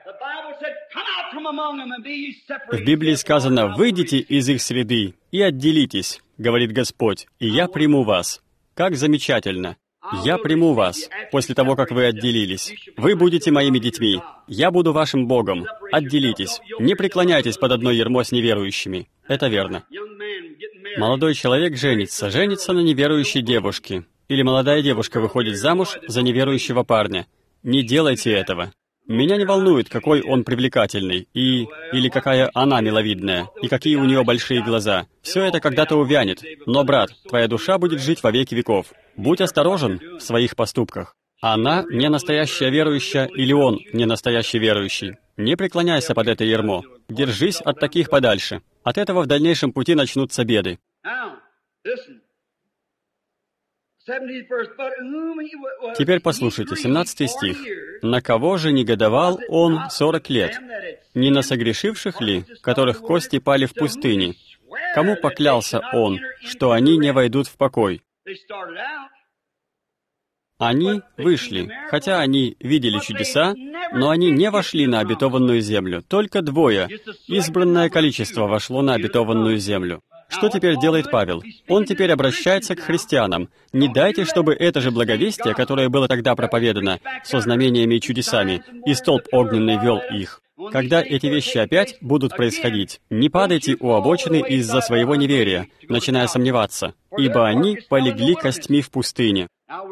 В Библии сказано: «Выйдите из их среды и отделитесь, говорит Господь, и я приму вас». Как замечательно! Я приму вас после того, как вы отделились. Вы будете моими детьми. Я буду вашим Богом. Отделитесь. Не преклоняйтесь под одно ярмо с неверующими. Это верно. Молодой человек женится, женится на неверующей девушке. Или молодая девушка выходит замуж за неверующего парня. Не делайте этого. Меня не волнует, какой он привлекательный, и... или какая она миловидная, и какие у нее большие глаза. Все это когда-то увянет. Но, брат, твоя душа будет жить во веки веков. Будь осторожен в своих поступках. Она не настоящая верующая, или он не настоящий верующий. Не преклоняйся под это ярмо. Держись от таких подальше. От этого в дальнейшем пути начнутся беды. Теперь послушайте, семнадцатый стих. «На кого же негодовал он сорок лет? Не на согрешивших ли, которых кости пали в пустыне? Кому поклялся он, что они не войдут в покой?» Они вышли, хотя они видели чудеса, но они не вошли на обетованную землю. Только двое, избранное количество, вошло на обетованную землю. Что теперь делает Павел? Он теперь обращается к христианам. Не дайте, чтобы это же благовестие, которое было тогда проповедано, со знамениями и чудесами, и столб огненный вел их. Когда эти вещи опять будут происходить, не падайте у обочины из-за своего неверия, начиная сомневаться, ибо они полегли костьми в пустыне.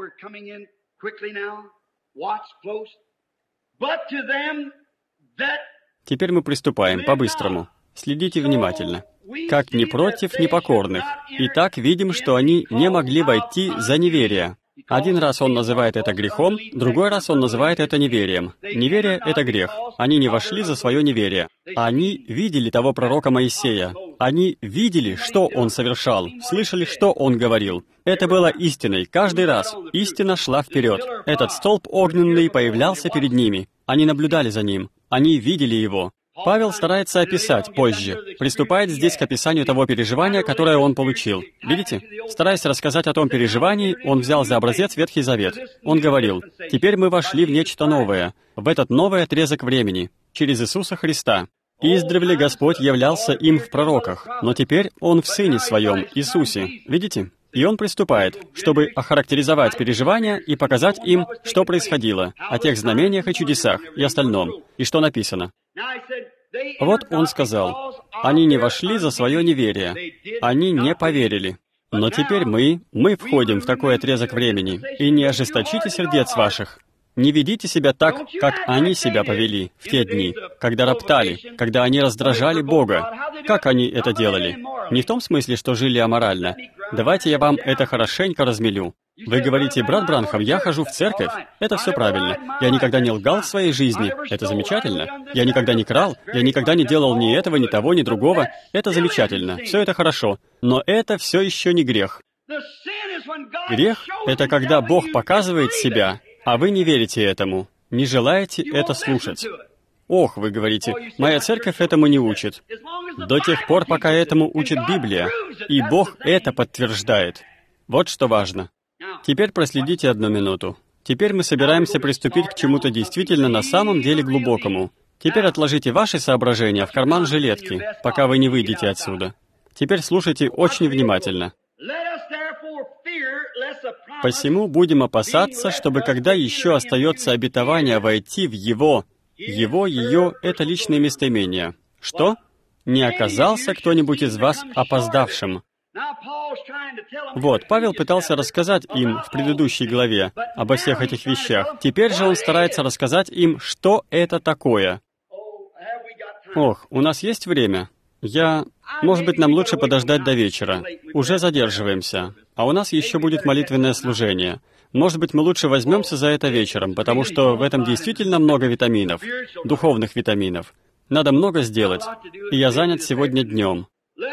Теперь мы приступаем по-быстрому. Следите внимательно. «Как не против непокорных». Итак, видим, что они не могли войти за неверие. Один раз он называет это грехом, другой раз он называет это неверием. Неверие — это грех. Они не вошли за свое неверие. Они видели того пророка Моисея. Они видели, что он совершал, слышали, что он говорил. Это было истиной каждый раз. Истина шла вперед. Этот столб огненный появлялся перед ними. Они наблюдали за ним. Они видели его. Павел старается описать позже, приступает здесь к описанию того переживания, которое он получил. Видите? Стараясь рассказать о том переживании, он взял за образец Ветхий Завет. Он говорил: «Теперь мы вошли в нечто новое, в этот новый отрезок времени, через Иисуса Христа. Издревле Господь являлся им в пророках, но теперь Он в Сыне Своем, Иисусе». Видите? И он приступает, чтобы охарактеризовать переживания и показать им, что происходило, о тех знамениях и чудесах и остальном, и что написано. Вот он сказал: «Они не вошли за свое неверие, они не поверили». Но теперь мы, мы входим в такой отрезок времени, и не ожесточите сердец ваших. Не ведите себя так, как они себя повели в те дни, когда роптали, когда они раздражали Бога. Как они это делали? Не в том смысле, что жили аморально. Давайте я вам это хорошенько размелю. Вы говорите: «Брат Бранхам, я хожу в церковь». Это все правильно. Я никогда не лгал в своей жизни. Это замечательно. Я никогда не крал. Я никогда не делал ни этого, ни того, ни другого. Это замечательно. Все это хорошо. Но это все еще не грех. Грех — это когда Бог показывает себя, а вы не верите этому, не желаете это слушать. «Ох», вы говорите, «моя церковь этому не учит». До тех пор, пока этому учит Библия, и Бог это подтверждает. Вот что важно. Теперь проследите одну минуту. Теперь мы собираемся приступить к чему-то действительно на самом деле глубокому. Теперь отложите ваши соображения в карман жилетки, пока вы не выйдете отсюда. Теперь слушайте очень внимательно. «Посему будем опасаться, чтобы когда еще остается обетование войти в Его, Его, Ее — это личное местоимение. Что? Не оказался кто-нибудь из вас опоздавшим». Вот, Павел пытался рассказать им в предыдущей главе обо всех этих вещах. Теперь же он старается рассказать им, что это такое. Ох, у нас есть время? Я... Может быть, нам лучше подождать до вечера. Уже задерживаемся. А у нас еще будет молитвенное служение. Может быть, мы лучше возьмемся за это вечером, потому что в этом действительно много витаминов, духовных витаминов. Надо много сделать, и я занят сегодня днем.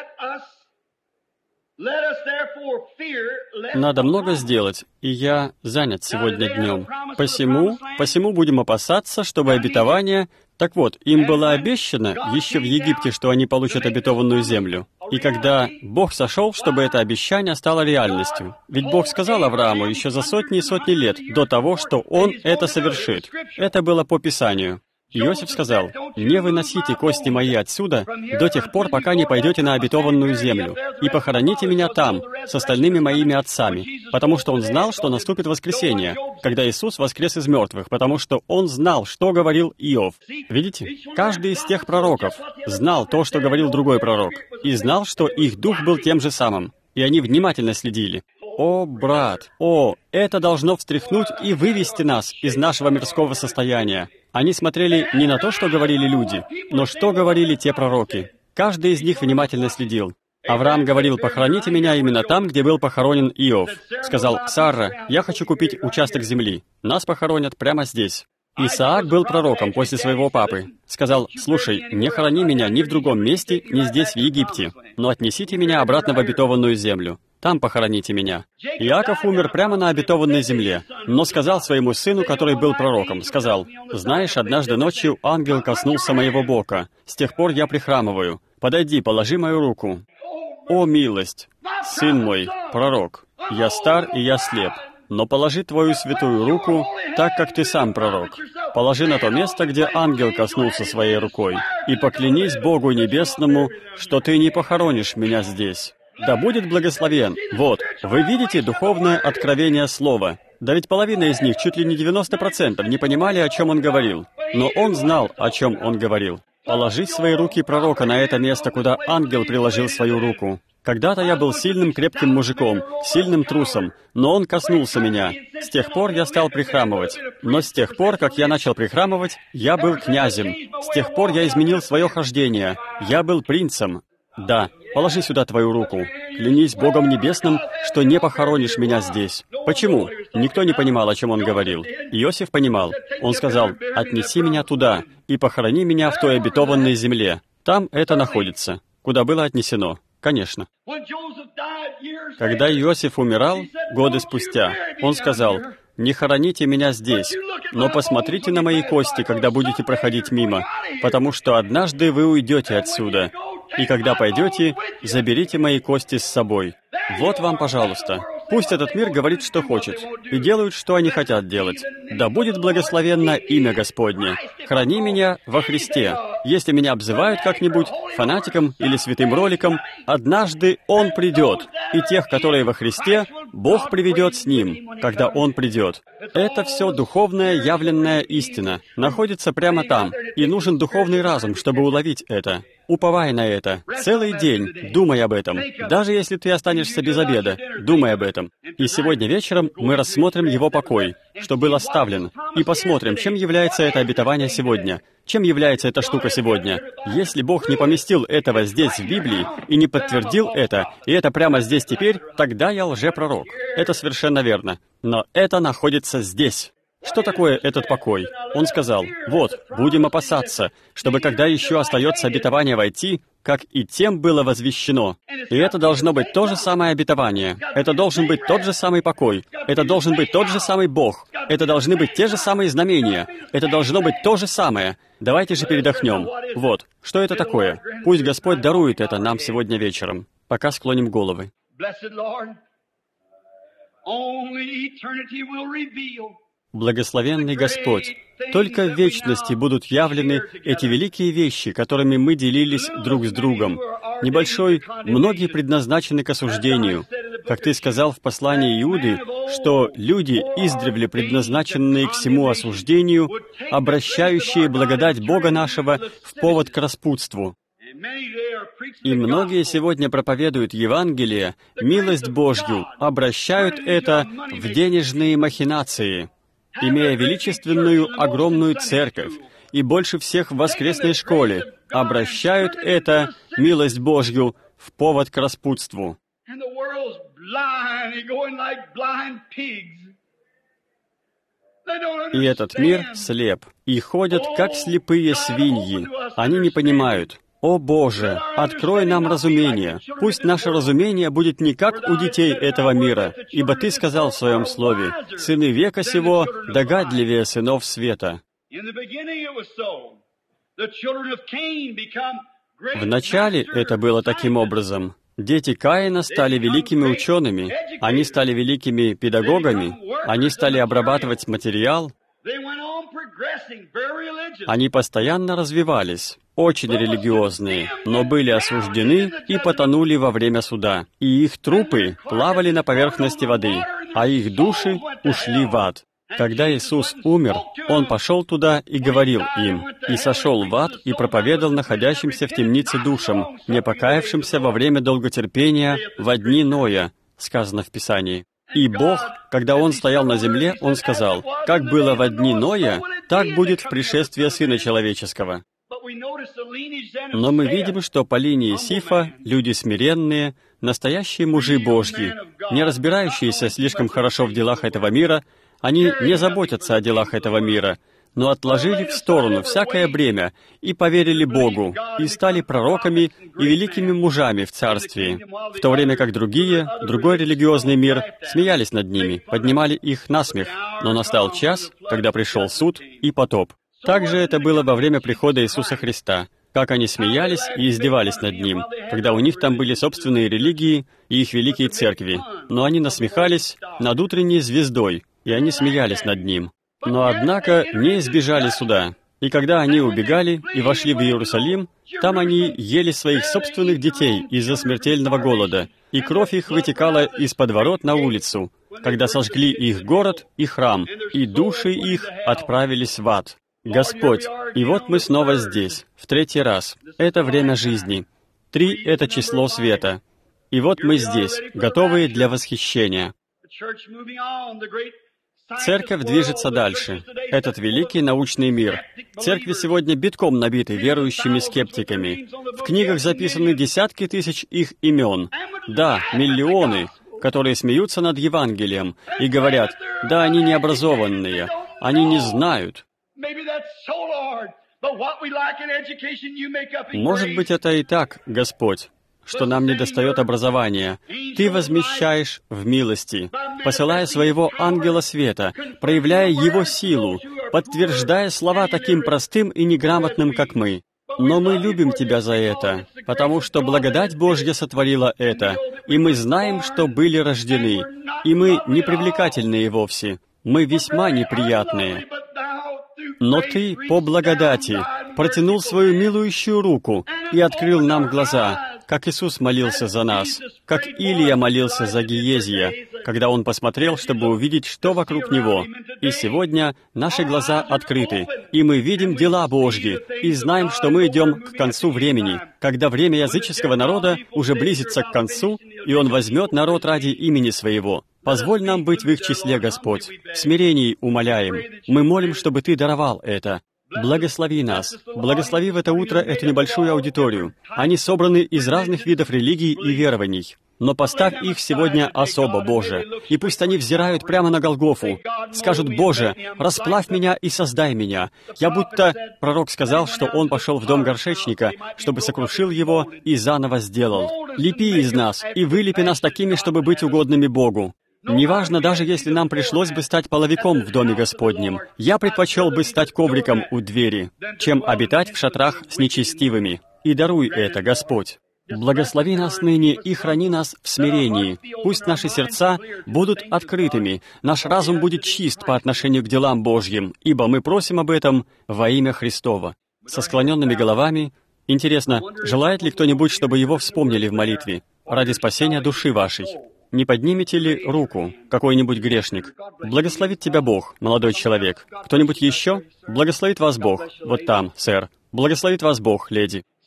Надо много сделать, и я занят сегодня днем. Посему, посему будем опасаться, чтобы обетование... Так вот, им было обещано еще в Египте, что они получат обетованную землю. И когда Бог сошел, чтобы это обещание стало реальностью. Ведь Бог сказал Аврааму еще за сотни и сотни лет до того, что он это совершит. Это было по Писанию. Иосиф сказал: «Не выносите кости мои отсюда до тех пор, пока не пойдете на обетованную землю, и похороните меня там, с остальными моими отцами», потому что он знал, что наступит воскресенье, когда Иисус воскрес из мертвых, потому что он знал, что говорил Иов. Видите? Каждый из тех пророков знал то, что говорил другой пророк, и знал, что их дух был тем же самым, и они внимательно следили. О, брат, о, это должно встряхнуть и вывести нас из нашего мирского состояния. Они смотрели не на то, что говорили люди, но что говорили те пророки. Каждый из них внимательно следил. Авраам говорил: «Похороните меня именно там, где был похоронен Иов». Сказал: «Сара, я хочу купить участок земли. Нас похоронят прямо здесь». Исаак был пророком после своего папы. Сказал: «Слушай, не хорони меня ни в другом месте, ни здесь, в Египте, но отнесите меня обратно в обетованную землю. Там похороните меня». Иаков умер прямо на обетованной земле, но сказал своему сыну, который был пророком, сказал: «Знаешь, однажды ночью ангел коснулся моего бока. С тех пор я прихрамываю. Подойди, положи мою руку». «О, милость! Сын мой, пророк, я стар и я слеп, но положи твою святую руку, так как ты сам пророк. Положи на то место, где ангел коснулся своей рукой, и поклянись Богу Небесному, что ты не похоронишь меня здесь. Да будет благословен». Вот, вы видите духовное откровение слова. Да ведь половина из них, чуть ли не девяносто процентов, не понимали, о чем он говорил. Но он знал, о чем он говорил. Положить свои руки пророка на это место, куда ангел приложил свою руку. Когда-то я был сильным, крепким мужиком, сильным трусом, но он коснулся меня. С тех пор я стал прихрамывать. Но с тех пор, как я начал прихрамывать, я был князем. С тех пор я изменил свое хождение. Я был принцем. Да, положи сюда твою руку. Клянись Богом Небесным, что не похоронишь меня здесь. Почему? Никто не понимал, о чем он говорил. Иосиф понимал. Он сказал: «Отнеси меня туда и похорони меня в той обетованной земле. Там это находится». Куда было отнесено. Конечно. Когда Иосиф умирал, годы спустя, он сказал: «Не хороните меня здесь, но посмотрите на мои кости, когда будете проходить мимо, потому что однажды вы уйдете отсюда, и когда пойдете, заберите мои кости с собой». Вот вам, пожалуйста. Пусть этот мир говорит, что хочет, и делают, что они хотят делать. Да будет благословенно имя Господне. Храни меня во Христе. Если меня обзывают как-нибудь фанатиком или святым роликом, однажды Он придет, и тех, которые во Христе, Бог приведет с Ним, когда Он придет. Это все духовная явленная истина, находится прямо там, и нужен духовный разум, чтобы уловить это. Уповай на это. Целый день думай об этом. Даже если ты останешься без обеда, думай об этом. И сегодня вечером мы рассмотрим его покой, что был оставлен, и посмотрим, чем является это обетование сегодня. Чем является эта штука сегодня? Если Бог не поместил этого здесь, в Библии, и не подтвердил это, и это прямо здесь теперь, тогда я лжепророк. Это совершенно верно. Но это находится здесь. Что такое этот покой? Он сказал: «Вот, будем опасаться, чтобы когда еще остается обетование войти, как и тем было возвещено». И это должно быть то же самое обетование. Это должен быть тот же самый покой. Это должен быть тот же самый Бог. Это должны быть те же самые знамения. Это должно быть то же самое. Давайте же передохнем. Вот, что это такое? Пусть Господь дарует это нам сегодня вечером. Пока склоним головы. Благословенный Господь, только в вечности будут явлены эти великие вещи, которыми мы делились друг с другом. Небольшой, многие предназначены к осуждению. Как ты сказал в послании Иуды, что люди, издревле предназначенные к всему осуждению, обращающие благодать Бога нашего в повод к распутству. И многие сегодня проповедуют Евангелие, милость Божью, обращают это в денежные махинации, имея величественную огромную церковь и больше всех в воскресной школе, обращают это, милость Божью, в повод к распутству. И этот мир слеп, и ходят, как слепые свиньи. Они не понимают. «О Боже, открой нам разумение. Пусть наше разумение будет не как у детей этого мира, ибо Ты сказал в Своем Слове, «Сыны века сего догадливее сынов света». Вначале это было таким образом. Дети Каина стали великими учеными, они стали великими педагогами, они стали обрабатывать материал, они постоянно развивались, очень религиозные, но были осуждены и потонули во время суда, и их трупы плавали на поверхности воды, а их души ушли в ад. Когда Иисус умер, Он пошел туда и говорил им, и сошел в ад и проповедовал находящимся в темнице душам, не покаявшимся во время долготерпения во дни Ноя, сказано в Писании. И Бог, когда Он стоял на земле, Он сказал, «Как было во дни Ноя, так будет в пришествии Сына Человеческого». Но мы видим, что по линии Сифа люди смиренные, настоящие мужи Божьи, не разбирающиеся слишком хорошо в делах этого мира, они не заботятся о делах этого мира, но отложили в сторону всякое бремя и поверили Богу, и стали пророками и великими мужами в Царстве, в то время как другие, другой религиозный мир, смеялись над ними, поднимали их на смех, но настал час, когда пришел суд и потоп. Также это было во время прихода Иисуса Христа, как они смеялись и издевались над Ним, когда у них там были собственные религии и их великие церкви, но они насмехались над утренней звездой, и они смеялись над Ним. Но, однако, не избежали суда. И когда они убегали и вошли в Иерусалим, там они ели своих собственных детей из-за смертельного голода, и кровь их вытекала из-под ворот на улицу, когда сожгли их город и храм, и души их отправились в ад. Господь, и вот мы снова здесь, в третий раз. Это время жизни. Три — это число света. И вот мы здесь, готовые для восхищения. Церковь движется дальше. Этот великий научный мир. Церкви сегодня битком набиты верующими скептиками. В книгах записаны десятки тысяч их имен. Да, миллионы, которые смеются над Евангелием и говорят, да, они необразованные, они не знают. Может быть, это и так, Господь, что нам недостает образования. Ты возмещаешь в милости, посылая своего ангела света, проявляя его силу, подтверждая слова таким простым и неграмотным, как мы. Но мы любим Тебя за это, потому что благодать Божья сотворила это, и мы знаем, что были рождены, и мы не привлекательные вовсе, мы весьма неприятные. Но Ты, по благодати, протянул свою милующую руку и открыл нам глаза, как Иисус молился за нас, как Илия молился за Гиезия, когда он посмотрел, чтобы увидеть, что вокруг него. И сегодня наши глаза открыты, и мы видим дела Божьи, и знаем, что мы идем к концу времени, когда время языческого народа уже близится к концу, и он возьмет народ ради имени своего. Позволь нам быть в их числе, Господь. В смирении умоляем. Мы молим, чтобы Ты даровал это. Благослови нас. Благослови в это утро эту небольшую аудиторию. Они собраны из разных видов религий и верований. Но поставь их сегодня особо, Боже. И пусть они взирают прямо на Голгофу. Скажут, Боже, расплавь меня и создай меня. Я будто... Пророк сказал, что он пошел в дом горшечника, чтобы сокрушил его и заново сделал. Лепи из нас и вылепи нас такими, чтобы быть угодными Богу. Неважно, даже если нам пришлось бы стать половиком в Доме Господнем, я предпочел бы стать ковриком у двери, чем обитать в шатрах с нечестивыми. И даруй это, Господь. Благослови нас ныне и храни нас в смирении. Пусть наши сердца будут открытыми, наш разум будет чист по отношению к делам Божьим, ибо мы просим об этом во имя Христово. Со склоненными головами, интересно, желает ли кто-нибудь, чтобы его вспомнили в молитве ради спасения души вашей? Не поднимете ли руку, какой-нибудь грешник? Благословит тебя Бог, молодой человек. Кто-нибудь еще? Благословит вас Бог. Вот там, сэр. Благословит вас Бог, леди.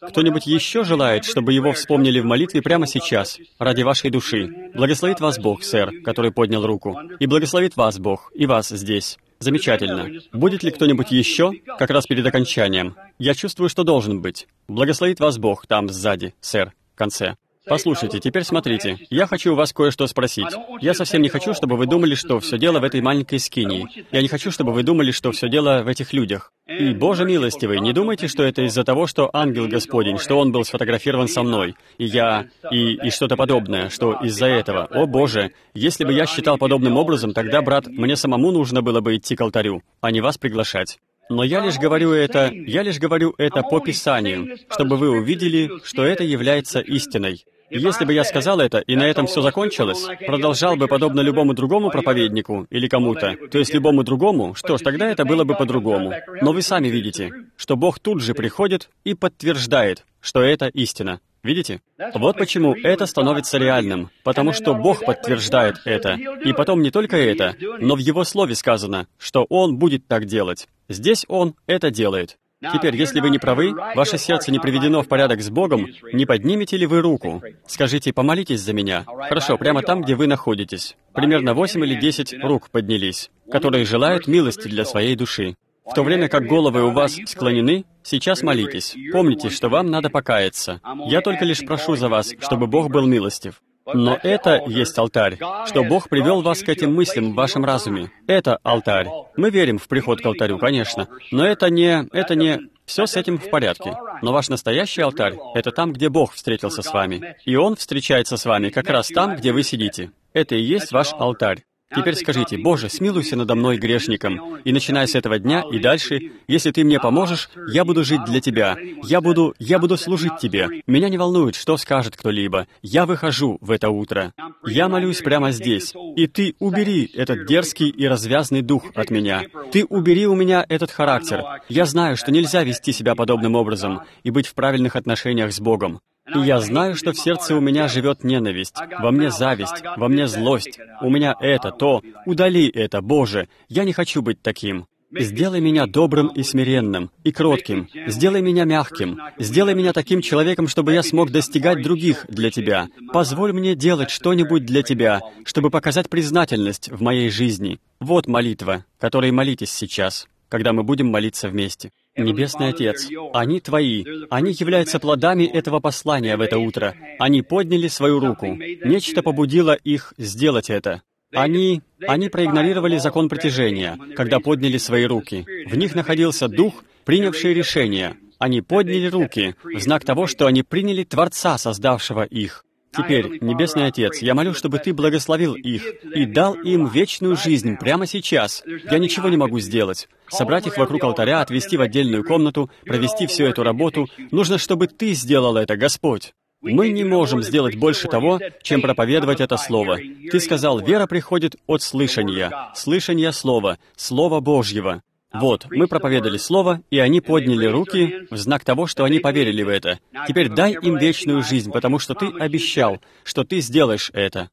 Кто-нибудь еще желает, чтобы его вспомнили в молитве прямо сейчас, ради вашей души? Благословит вас Бог, сэр, который поднял руку. И благословит вас Бог, и вас здесь. Замечательно. Будет ли кто-нибудь еще, как раз перед окончанием? Я чувствую, что должен быть. Благословит вас Бог там сзади, сэр, в конце. Послушайте, теперь смотрите. Я хочу у вас кое-что спросить. Я совсем не хочу, чтобы вы думали, что все дело в этой маленькой скинии. Я не хочу, чтобы вы думали, что все дело в этих людях. И, Боже милостивый, не думайте, что это из-за того, что ангел Господень, что он был сфотографирован со мной, и я, и, и что-то подобное, что из-за этого. О, Боже, если бы я считал подобным образом, тогда, брат, мне самому нужно было бы идти к алтарю, а не вас приглашать. Но я лишь говорю это, я лишь говорю это по Писанию, чтобы вы увидели, что это является истиной. И если бы я сказал это, и на этом все закончилось, продолжал бы подобно любому другому проповеднику или кому-то, то есть любому другому, что ж, тогда это было бы по-другому. Но вы сами видите, что Бог тут же приходит и подтверждает, что это истина. Видите? Вот почему это становится реальным, потому что Бог подтверждает это. И потом не только это, но в Его Слове сказано, что Он будет так делать. Здесь Он это делает. Теперь, если вы не правы, ваше сердце не приведено в порядок с Богом, не поднимете ли вы руку? Скажите, помолитесь за меня. Хорошо, прямо там, где вы находитесь. Примерно восемь или десять рук поднялись, которые желают милости для своей души. В то время как головы у вас склонены, сейчас молитесь. Помните, что вам надо покаяться. Я только лишь прошу за вас, чтобы Бог был милостив. Но это есть алтарь, что Бог привел вас к этим мыслям в вашем разуме. Это алтарь. Мы верим в приход к алтарю, конечно, но это не... это не... Все с этим в порядке. Но ваш настоящий алтарь — это там, где Бог встретился с вами. И Он встречается с вами как раз там, где вы сидите. Это и есть ваш алтарь. Теперь скажите: «Боже, смилуйся надо мной, грешником, и начиная с этого дня и дальше, если Ты мне поможешь, я буду жить для Тебя, я буду, я буду служить Тебе. Меня не волнует, что скажет кто-либо. Я выхожу в это утро. Я молюсь прямо здесь, и Ты убери этот дерзкий и развязный дух от меня. Ты убери у меня этот характер. Я знаю, что нельзя вести себя подобным образом и быть в правильных отношениях с Богом. И я знаю, что в сердце у меня живет ненависть, во мне зависть, во мне злость, у меня это, то. Удали это, Боже, я не хочу быть таким. Сделай меня добрым и смиренным, и кротким. Сделай меня мягким. Сделай меня таким человеком, чтобы я смог достигать других для Тебя. Позволь мне делать что-нибудь для Тебя, чтобы показать признательность в моей жизни. Вот молитва, которой молитесь сейчас, когда мы будем молиться вместе. Небесный Отец, они Твои, они являются плодами этого послания в это утро. Они подняли свою руку. Нечто побудило их сделать это. Они, они проигнорировали закон притяжения, когда подняли свои руки. В них находился дух, принявший решение. Они подняли руки в знак того, что они приняли Творца, создавшего их. Теперь, Небесный Отец, я молю, чтобы Ты благословил их и дал им вечную жизнь прямо сейчас. Я ничего не могу сделать. Собрать их вокруг алтаря, отвести в отдельную комнату, провести всю эту работу. Нужно, чтобы Ты сделал это, Господь. Мы не можем сделать больше того, чем проповедовать это Слово. Ты сказал, вера приходит от слышания, слышания Слова, Слова Божьего. Вот, мы проповедовали Слово, и они подняли руки в знак того, что они поверили в это. Теперь дай им вечную жизнь, потому что Ты обещал, что Ты сделаешь это.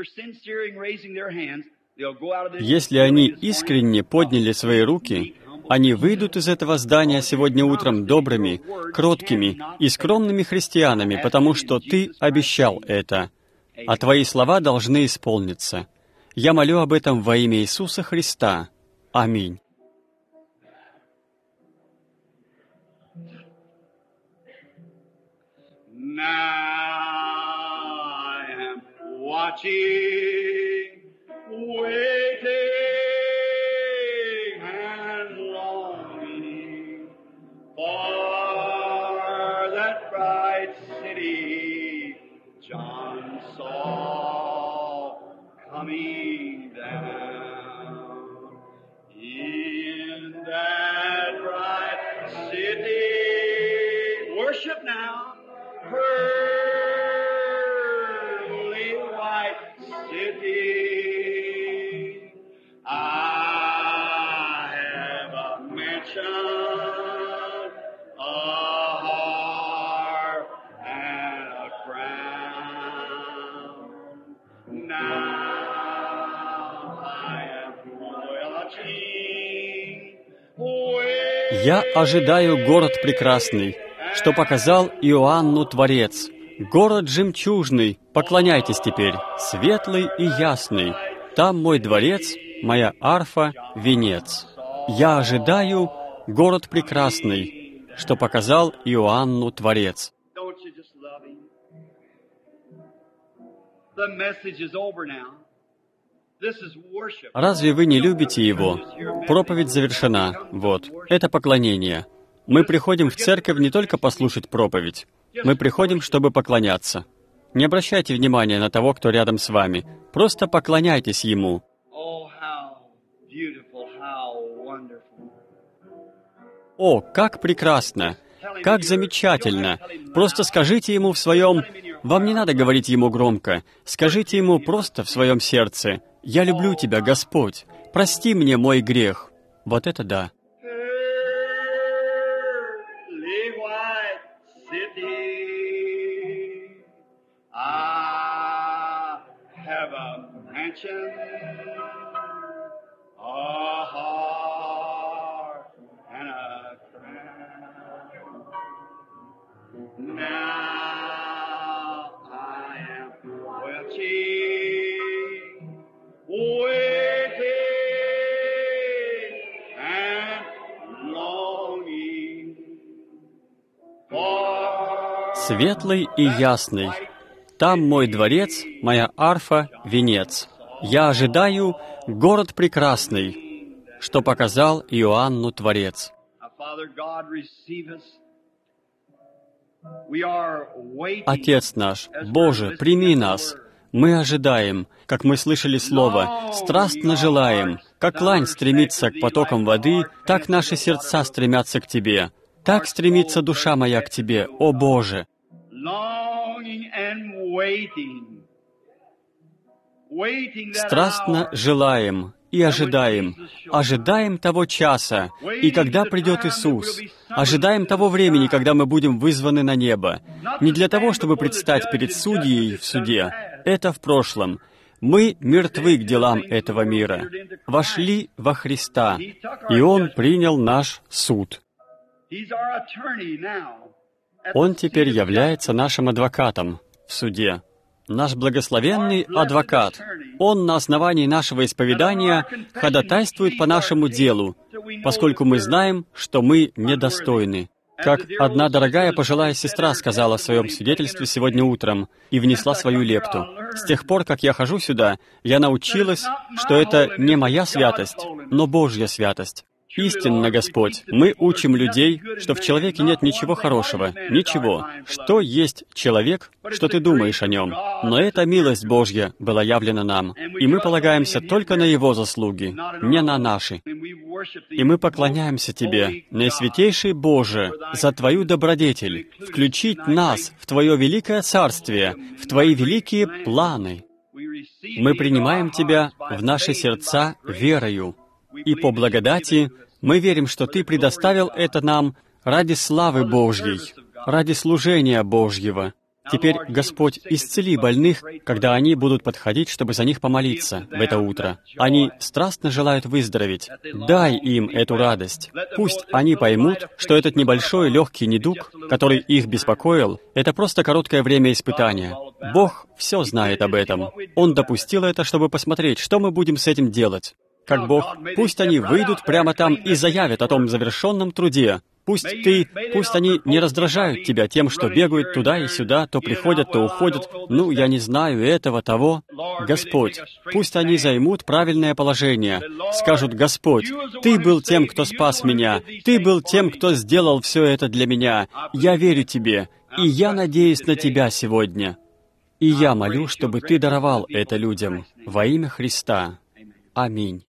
Если они искренне подняли свои руки, они выйдут из этого здания сегодня утром добрыми, кроткими и скромными христианами, потому что Ты обещал это, а Твои слова должны исполниться. Я молю об этом во имя Иисуса Христа. Аминь. Now I am watching, waiting and longing for that bright city John saw coming down. In that bright city, worship now. Pearly white city, I have a mansion, a harp, and a crown. Now I am watching, Я ожидаю город прекрасный, что показал Иоанну Творец. Город жемчужный, поклоняйтесь теперь, светлый и ясный. Там мой дворец, моя арфа, венец. Я ожидаю город прекрасный, что показал Иоанну Творец. Разве вы не любите его? Проповедь завершена. Вот. Это поклонение. Мы приходим в церковь не только послушать проповедь. Мы приходим, чтобы поклоняться. Не обращайте внимания на того, кто рядом с вами. Просто поклоняйтесь ему. О, как прекрасно! Как замечательно! Просто скажите ему в своем... Вам не надо говорить ему громко. Скажите ему просто в своем сердце: «Я люблю тебя, Господь. Прости мне мой грех». Вот это да. Светлый и ясный. Там мой дворец, моя арфа, венец. Я ожидаю город прекрасный, что показал Иоанну Творец. Отец наш, Боже, прими нас. Мы ожидаем, как мы слышали слово, страстно желаем. Как лань стремится к потокам воды, так наши сердца стремятся к Тебе. Так стремится душа моя к Тебе, о Боже. Страстно желаем и ожидаем, ожидаем того часа, и когда придет Иисус, ожидаем того времени, когда мы будем вызваны на небо, не для того, чтобы предстать перед судьей в суде, это в прошлом. Мы мертвы к делам этого мира, вошли во Христа, и Он принял наш суд. Он теперь является нашим адвокатом в суде. Наш благословенный адвокат. Он на основании нашего исповедания ходатайствует по нашему делу, поскольку мы знаем, что мы недостойны. Как одна дорогая пожилая сестра сказала в своем свидетельстве сегодня утром и внесла свою лепту. С тех пор, как я хожу сюда, я научилась, что это не моя святость, но Божья святость. Истинно, Господь, мы учим людей, что в человеке нет ничего хорошего, ничего. Что есть человек, что ты думаешь о нем? Но эта милость Божья была явлена нам, и мы полагаемся только на Его заслуги, не на наши. И мы поклоняемся Тебе, наисвятейший Боже, за Твою добродетель, включить нас в Твое великое царствие, в Твои великие планы. Мы принимаем Тебя в наши сердца верою, и по благодати мы верим, что Ты предоставил это нам ради славы Божьей, ради служения Божьего. Теперь, Господь, исцели больных, когда они будут подходить, чтобы за них помолиться в это утро. Они страстно желают выздороветь. Дай им эту радость. Пусть они поймут, что этот небольшой легкий недуг, который их беспокоил, это просто короткое время испытания. Бог все знает об этом. Он допустил это, чтобы посмотреть, что мы будем с этим делать. Как Бог, пусть они выйдут прямо там и заявят о том завершенном труде. Пусть ты, пусть они не раздражают тебя тем, что бегают туда и сюда, то приходят, то уходят. Ну, я не знаю этого, того. Господь, пусть они займут правильное положение. Скажут: Господь, Ты был тем, кто спас меня. Ты был тем, кто сделал все это для меня. Я верю Тебе, и я надеюсь на Тебя сегодня. И я молю, чтобы Ты даровал это людям во имя Христа. Аминь.